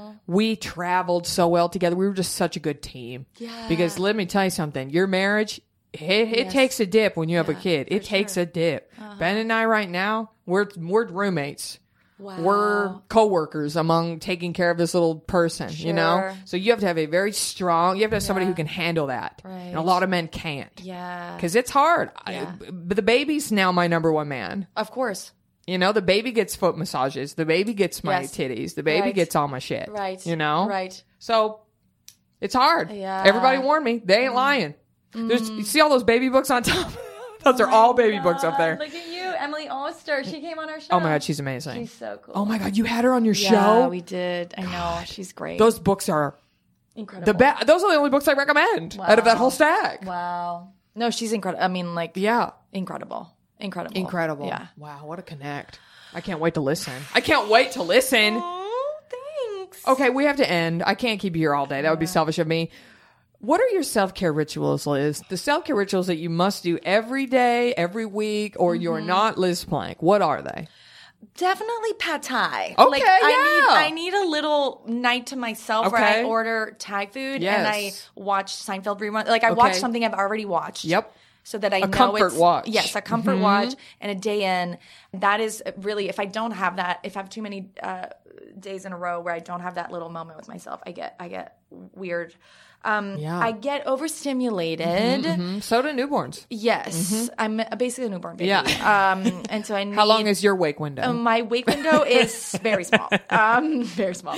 We traveled so well together. We were just such a good team. Yeah. Because let me tell you something, your marriage, it, it Yes. takes a dip when you have a Yeah, kid. It for takes sure. a dip. Ben and I right now, we're we're roommates. Wow. We're co-workers among taking care of this little person, you know? Sure. So you have to have a very strong, you have to have somebody Yeah. who can handle that. Right. And a lot of men can't. Yeah. Because it's hard. Yeah. I, but the baby's now my number one man. Of course. You know, the baby gets foot massages. The baby gets my Yes. titties. The baby Right. gets all my shit. Right. You know? Right. So it's hard. Yeah. Everybody warned me. They ain't lying. There's, you see all those baby books on top? Those are all baby books up there. Look at you, Emily Oster. She came on our show. Oh my God, she's amazing. She's so cool. Oh my God, you had her on your Yeah, show? we did. I know. She's great. Those books are incredible. the best. Those are the only books I recommend out of that whole stack. Wow. No, she's incredible. I mean, like, Yeah. incredible. Incredible. Incredible. Yeah. Wow, what a connect. I can't wait to listen. I can't wait to listen. Oh, thanks. Okay, we have to end. I can't keep you here all day. That would be selfish of me. What are your self-care rituals, Liz? The self-care rituals that you must do every day, every week, or Mm-hmm. you're not Liz Plank. What are they? Definitely pad thai. Okay, like, yeah. I need I need a little night to myself where Okay. I order Thai food Yes. and I watch Seinfeld rerun. Like I watch Okay. something I've already watched. Yep. So that I A know comfort it's watch. yes, a comfort Mhm. watch and a day in. That is really if I don't have that, if I have too many uh, days in a row where I don't have that little moment with myself, I get I get weird. Um, Yeah. I get overstimulated. Mhm. So do newborns. Yes, I'm basically a newborn baby. Mm-hmm. Yeah. Um, and so I need. How long is your wake window? Um, my wake window is very small. Um, very small.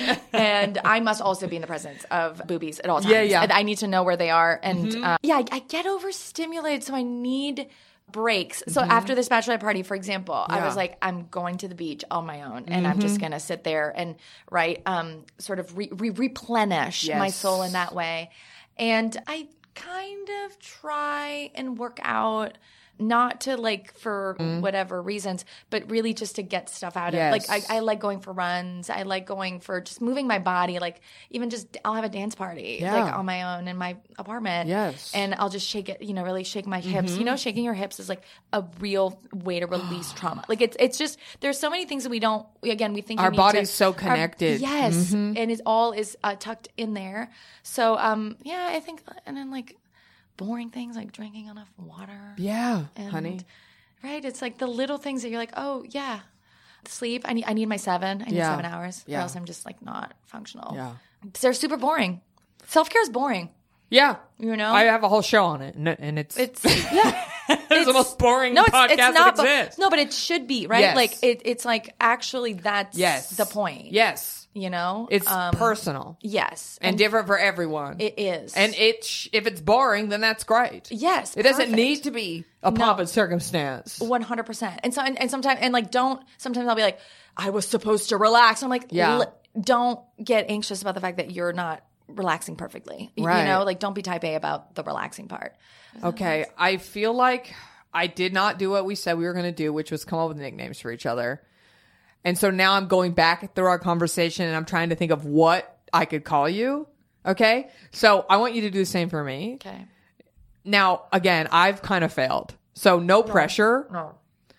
And I must also be in the presence of boobies at all times. Yeah, yeah. And I need to know where they are. And uh, yeah, I, I get overstimulated, so I need breaks. So after this bachelorette party, for example, I Yeah. was like, I'm going to the beach on my own, and I'm just going to sit there and right, um, sort of re- re- replenish my Yes. soul in that way. And I kind of try and work out not to like for Mm. whatever reasons, but really just to get stuff out Yes. of like I, I like going for runs. I like going for just moving my body. Like even just I'll have a dance party Yeah. like on my own in my apartment. Yes. And I'll just shake it, you know, really shake my hips. You know, shaking your hips is like a real way to release trauma. Like it's it's just there's so many things that we don't again we think you Our need body's to- so our- connected. yes, and it all is uh, tucked in there. So um yeah, I think and then like boring things like drinking enough water. Yeah, And, honey. Right? It's like the little things that you're like, oh, yeah. Sleep. I need I need my seven. I need Yeah. seven hours. Yeah. Or else I'm just like not functional. Yeah. They're super boring. Self-care is boring. Yeah. You know? I have a whole show on it, and, it- and it's It's, yeah. it's the most boring no, it's, podcast it's not, that but, exists. no, but it should be, right? Yes. Like it, it's like actually that's Yes. the point. Yes. You know? It's Um, personal Yes. and different for everyone. It is. And it sh- if it's boring, then that's great. yes. It doesn't perfect. need to be a No. pomp and circumstance. One hundred percent. And so, and, and sometimes, and like, don't. Sometimes I'll be like, I was supposed to relax. I'm like, Yeah. li- don't get anxious about the fact that you're not relaxing perfectly. Y- Right. You know, like, don't be type A about the relaxing part. Okay, I feel like I did not do what we said we were going to do, which was come up with nicknames for each other. And so now I'm going back through our conversation and I'm trying to think of what I could call you. Okay, so I want you to do the same for me. Okay. Now, again, I've kind of failed, so no, pressure. No.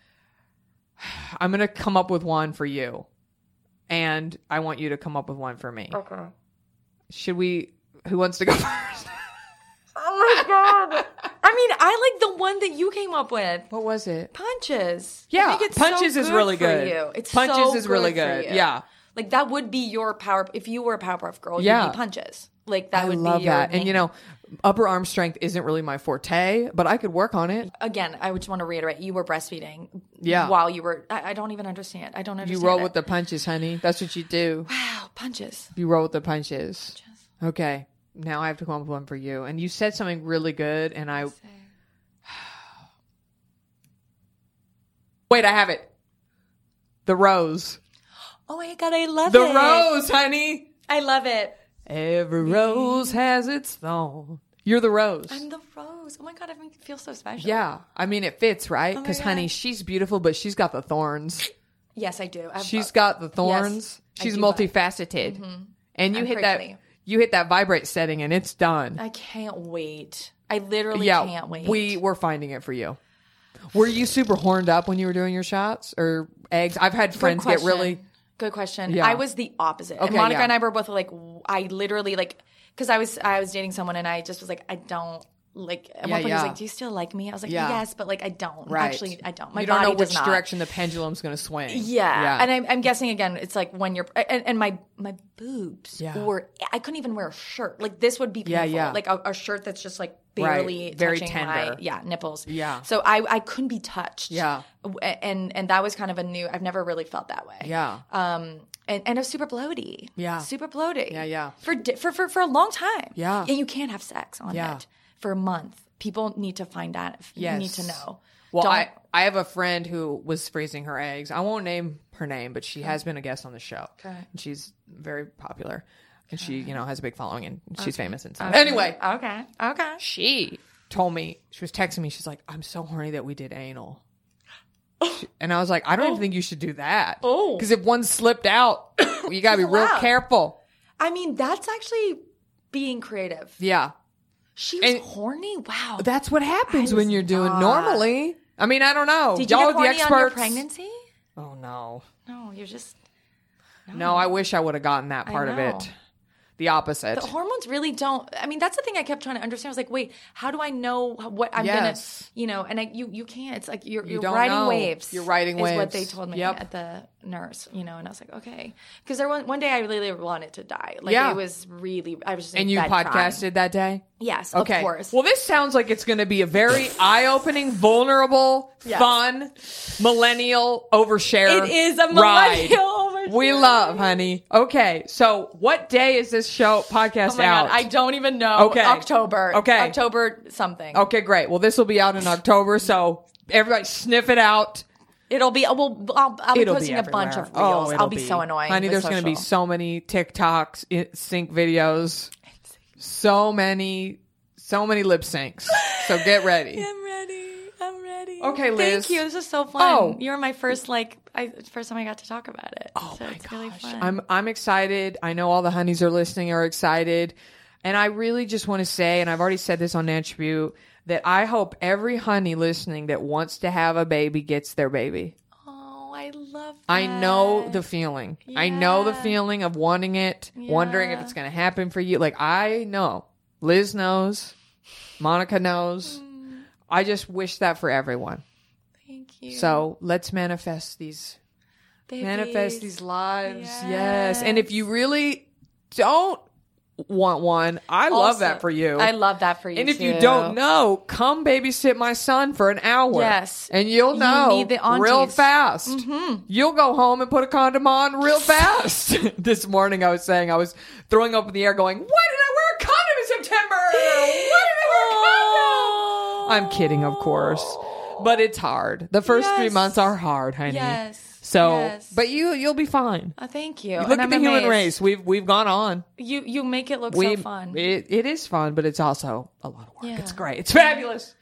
I'm going to come up with one for you, and I want you to come up with one for me. Okay. Should we? Who wants to go first? Oh my God. I mean, I like the one that you came up with. What was it? Punches. I Yeah, think it's Punches so is good really for good. you. It's Punches so is really for good. you. Yeah. Like that would be your power. If you were a Powerpuff Girl, Yeah. you'd be Punches. Like that I would love be your that. And you name. know, upper arm strength isn't really my forte, but I could work on it. Again, I just want to reiterate: you were breastfeeding, Yeah. while you were. I, I don't even understand. I don't You understand. roll it. with the punches, honey. That's what you do. wow punches. You roll with the punches. Okay. Now I have to come up with one for you. And you said something really good, and I. Wait, I have it. The rose. Oh my God, I love The it. rose, honey. I love it. Every rose has its thorn. You're the rose. I'm the rose. Oh my God, I feel so special. Yeah. I mean, it fits, right? Oh my Because, God. honey, she's beautiful, but she's got the thorns. Yes, I do. I've, She's got the thorns. Yes, I she's do. multifaceted. And you I'm hit that prickly. you hit that vibrate setting and it's done. I can't wait. I literally yeah. can't wait. We were finding it for you. Were you super horned up when you were doing your shots or eggs? I've had Good friends get question. really Good question. Yeah. I was the opposite. Okay, and Monica yeah. and I were both like, I literally like, because I was I was dating someone and I just was like, I don't like. At Yeah, one point, he yeah. was like, "Do you still like me?" I was like, Yeah. "Yes," but like, I don't. right. Actually, I don't. My you don't body know which does not. direction the pendulum's going to swing. Yeah. and I'm, I'm guessing again, it's like when you're and, and my my boobs Yeah. were. I couldn't even wear a shirt. Like this would be Yeah, painful. yeah. Like a, a shirt that's just like Right. barely Very touching tender. my yeah nipples. Yeah. So I I couldn't be touched. Yeah. And and that was kind of a new. I've never really felt that way. Yeah. Um. And, and it was super bloaty. Yeah. Super bloaty. Yeah, yeah. For di- for for for a long time. Yeah. And you can't have sex on Yeah. it for a month. People need to find out. If Yes. You need to know. Well, Don't- I, I have a friend who was freezing her eggs. I won't name her name, but she has been a guest on the show. Okay. And she's very popular. And she, you know, has a big following and she's famous and stuff. Okay. Anyway, Okay. Okay. she told me, she was texting me, she's like, I'm so horny that we did anal. She- and I was like, I don't even think you should do that. Oh. Because if one slipped out, you got to be real allowed. careful. I mean, that's actually being creative. Yeah. She was And- horny. Wow. That's what happens I when was you're doing not. normally. I mean, I don't know. Did you Y'all get are the horny experts. on your pregnancy? Oh, no. No, you're just No, I wish I would have gotten that I part of know. it. The opposite. the hormones really don't. I mean, that's the thing I kept trying to understand. I was like, wait, how do I know what I'm Yes. gonna, you know? And I, you, you can't. It's like you're, You you're don't riding know. waves. You're riding is what waves. they told me Yep. at the nurse, you know. And I was like, okay, because there was one day I really wanted to die. Like Yeah. it was really. I was just in And you bed podcasted crying. that day? Yes, Okay. of course. Well, this sounds like it's going to be a very eye-opening, vulnerable, Yes. fun, millennial overshare It is a ride. millennial overshare. We love, honey. Okay, so what day is this show podcast Oh my out? god, I don't even know. Okay. October. Okay. October something. Okay, great. Well, this will be out in October, so everybody sniff it out. It'll be. Well, I'll, I'll be It'll posting be a bunch of everywhere. reels. Oh, it'll I'll be, so annoying. Honey, with there's going to be social. so many TikToks, i- sync videos, so many, so many lip syncs. So get ready. I'm ready. I'm ready. Okay, Liz. Thank you. This is so fun. Oh. You were my first, like, I, first time I got to talk about it. Oh so my it's gosh. really fun. I'm I'm excited. I know all the honeys are listening are excited. And I really just want to say, and I've already said this on Attribute, that I hope every honey listening that wants to have a baby gets their baby. Oh, I love that. I know the feeling. I know the Yeah. feeling of wanting it, wondering if Yeah. it's going to happen for you. Like, I know. Liz knows. Monica knows. Mm. I just wish that for everyone. Thank you. So let's manifest these Babies. manifest these lives. Yes. Yes. And if you really don't want one, I love Also, that for you. I love that for you, And if you too. don't know, come babysit my son for an hour. Yes. And you'll You know need the aunties. real fast. Mhm. You'll go home and put a condom on real fast. This morning I was saying I was throwing up in the air going, why did I wear a condom in September? Why did I wear a condom? I'm kidding, of course. But it's hard. The first three Yes. months are hard, honey. Yes. So, Yes. but you, you'll be fine. Oh, thank you. Look And at I'm the human amazed. race. We've we've gone on. You you make it look We, so fun. It, it is fun, but it's also a lot of work. Yeah. It's great. It's fabulous.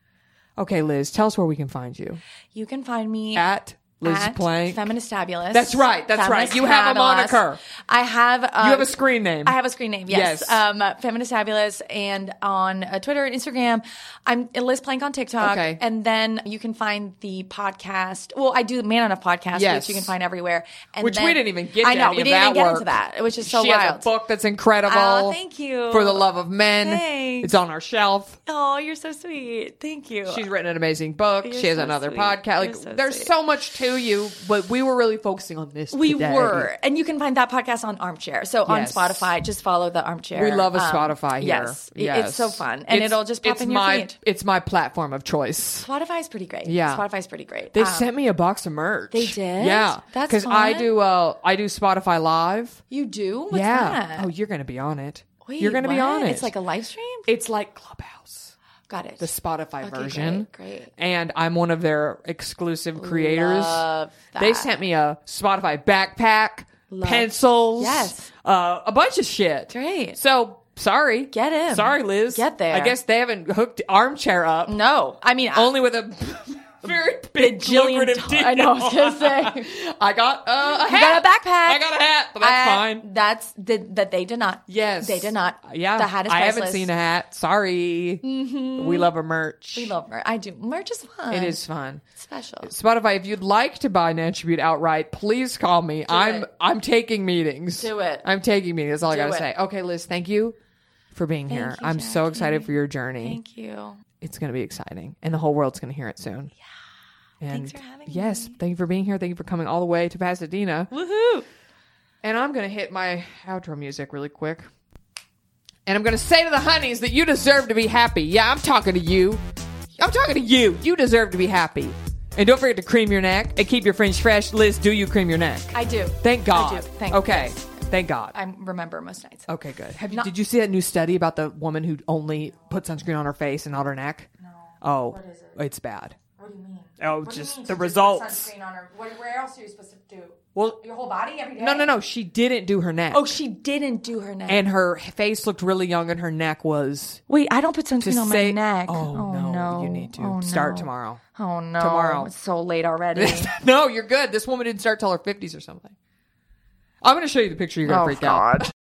Okay, Liz, tell us where we can find you. You can find me At Liz at Plank. Feministabulous. That's right, that's right. You have a Feministabulous. moniker. I have. Um, You have a screen name. I have a screen name. Yes. Yes. Um, Feministabulous, and on uh, Twitter and Instagram, I'm Liz Plank on TikTok. Okay. And then you can find the podcast. Well, I do the Man on a Podcast, Yes. which you can find everywhere. And Which then, we didn't even get to I know any we of didn't that even get work. into that, which is so she wild. has a book that's incredible. Oh, thank you. For the love of men. Thanks. It's on our shelf. Oh, you're so sweet. Thank you. She's written an amazing book. You're she has so another sweet. podcast. Like, You're so there's sweet. so much to you, but we were really focusing on this. We today. were. And you can find that podcast on Armchair. So Yes. on Spotify, just follow the Armchair. We love a um, Spotify here. Yes. It- Yes. It's so fun. And It's- it'll just pop it's in your my, feed. It's my platform of choice. Spotify's pretty great. Yeah. Spotify's pretty great. They Um, sent me a box of merch. They did? Yeah. That's Because I fun. do, uh, I do Spotify Live. You do? What's yeah. that? Oh, you're going to be on it. Wait, you're going to be what? on it. It's like a live stream? It's like Clubhouse. Got it. The Spotify Okay, version. Great, great. And I'm one of their exclusive creators. Love They that. sent me a Spotify backpack, Love- pencils, Yes. uh, a bunch of shit. Great. So sorry, Get in. Sorry, Liz. Get there. I guess they haven't hooked Armchair up. No. I mean, Only with a very big Bajillion lucrative ti- deal. I know, I was gonna say. I got uh, a you hat. got a backpack. I got a hat, but that's I- fine. That's did, that they did not. Yes, They did not. Yeah, The hat is I haven't priceless. seen a hat. Sorry. Mm-hmm. We love a merch. We love merch. I do. Merch is fun. It is fun. It's special. Spotify, if you'd like to buy an Attribute outright, please call me. I'm it. I'm taking meetings. Do it. I'm taking meetings. That's all I Do gotta it. say. Okay, Liz, thank you for being Thank here. you, I'm so Jackie. excited for your journey. Thank you. It's gonna be exciting, and the whole world's gonna hear it soon. Yeah. And Thanks for having yes, me. thank you for being here. Thank you for coming all the way to Pasadena. Woohoo! And I'm gonna hit my outro music really quick. And I'm gonna say to the honeys that you deserve to be happy. Yeah, I'm talking to you. I'm talking to you. You deserve to be happy. And don't forget to cream your neck and keep your fringe fresh. Liz, do you cream your neck? I do. Thank God. I do. Thank okay. yes. Thank God. I remember most nights. Okay, good. Have you, Not- did you see that new study about the woman who only put sunscreen on her face and not her neck? No. Oh, What is it? it's bad. What do you mean? Oh, What do you just mean the to results. Put sunscreen on her? Where, where else are you supposed to do? Well, Your whole body every day? no, no, no. She didn't do her neck. Oh, she didn't do her neck. And her face looked really young, and her neck was. Wait, I don't put To sunscreen on say, my neck. Oh, no, you need to Oh, start no. tomorrow. Oh no! Tomorrow. It's so late already. No, you're good. This woman didn't start till her fifties or something. I'm going to show you the picture. You're going to Oh, freak out.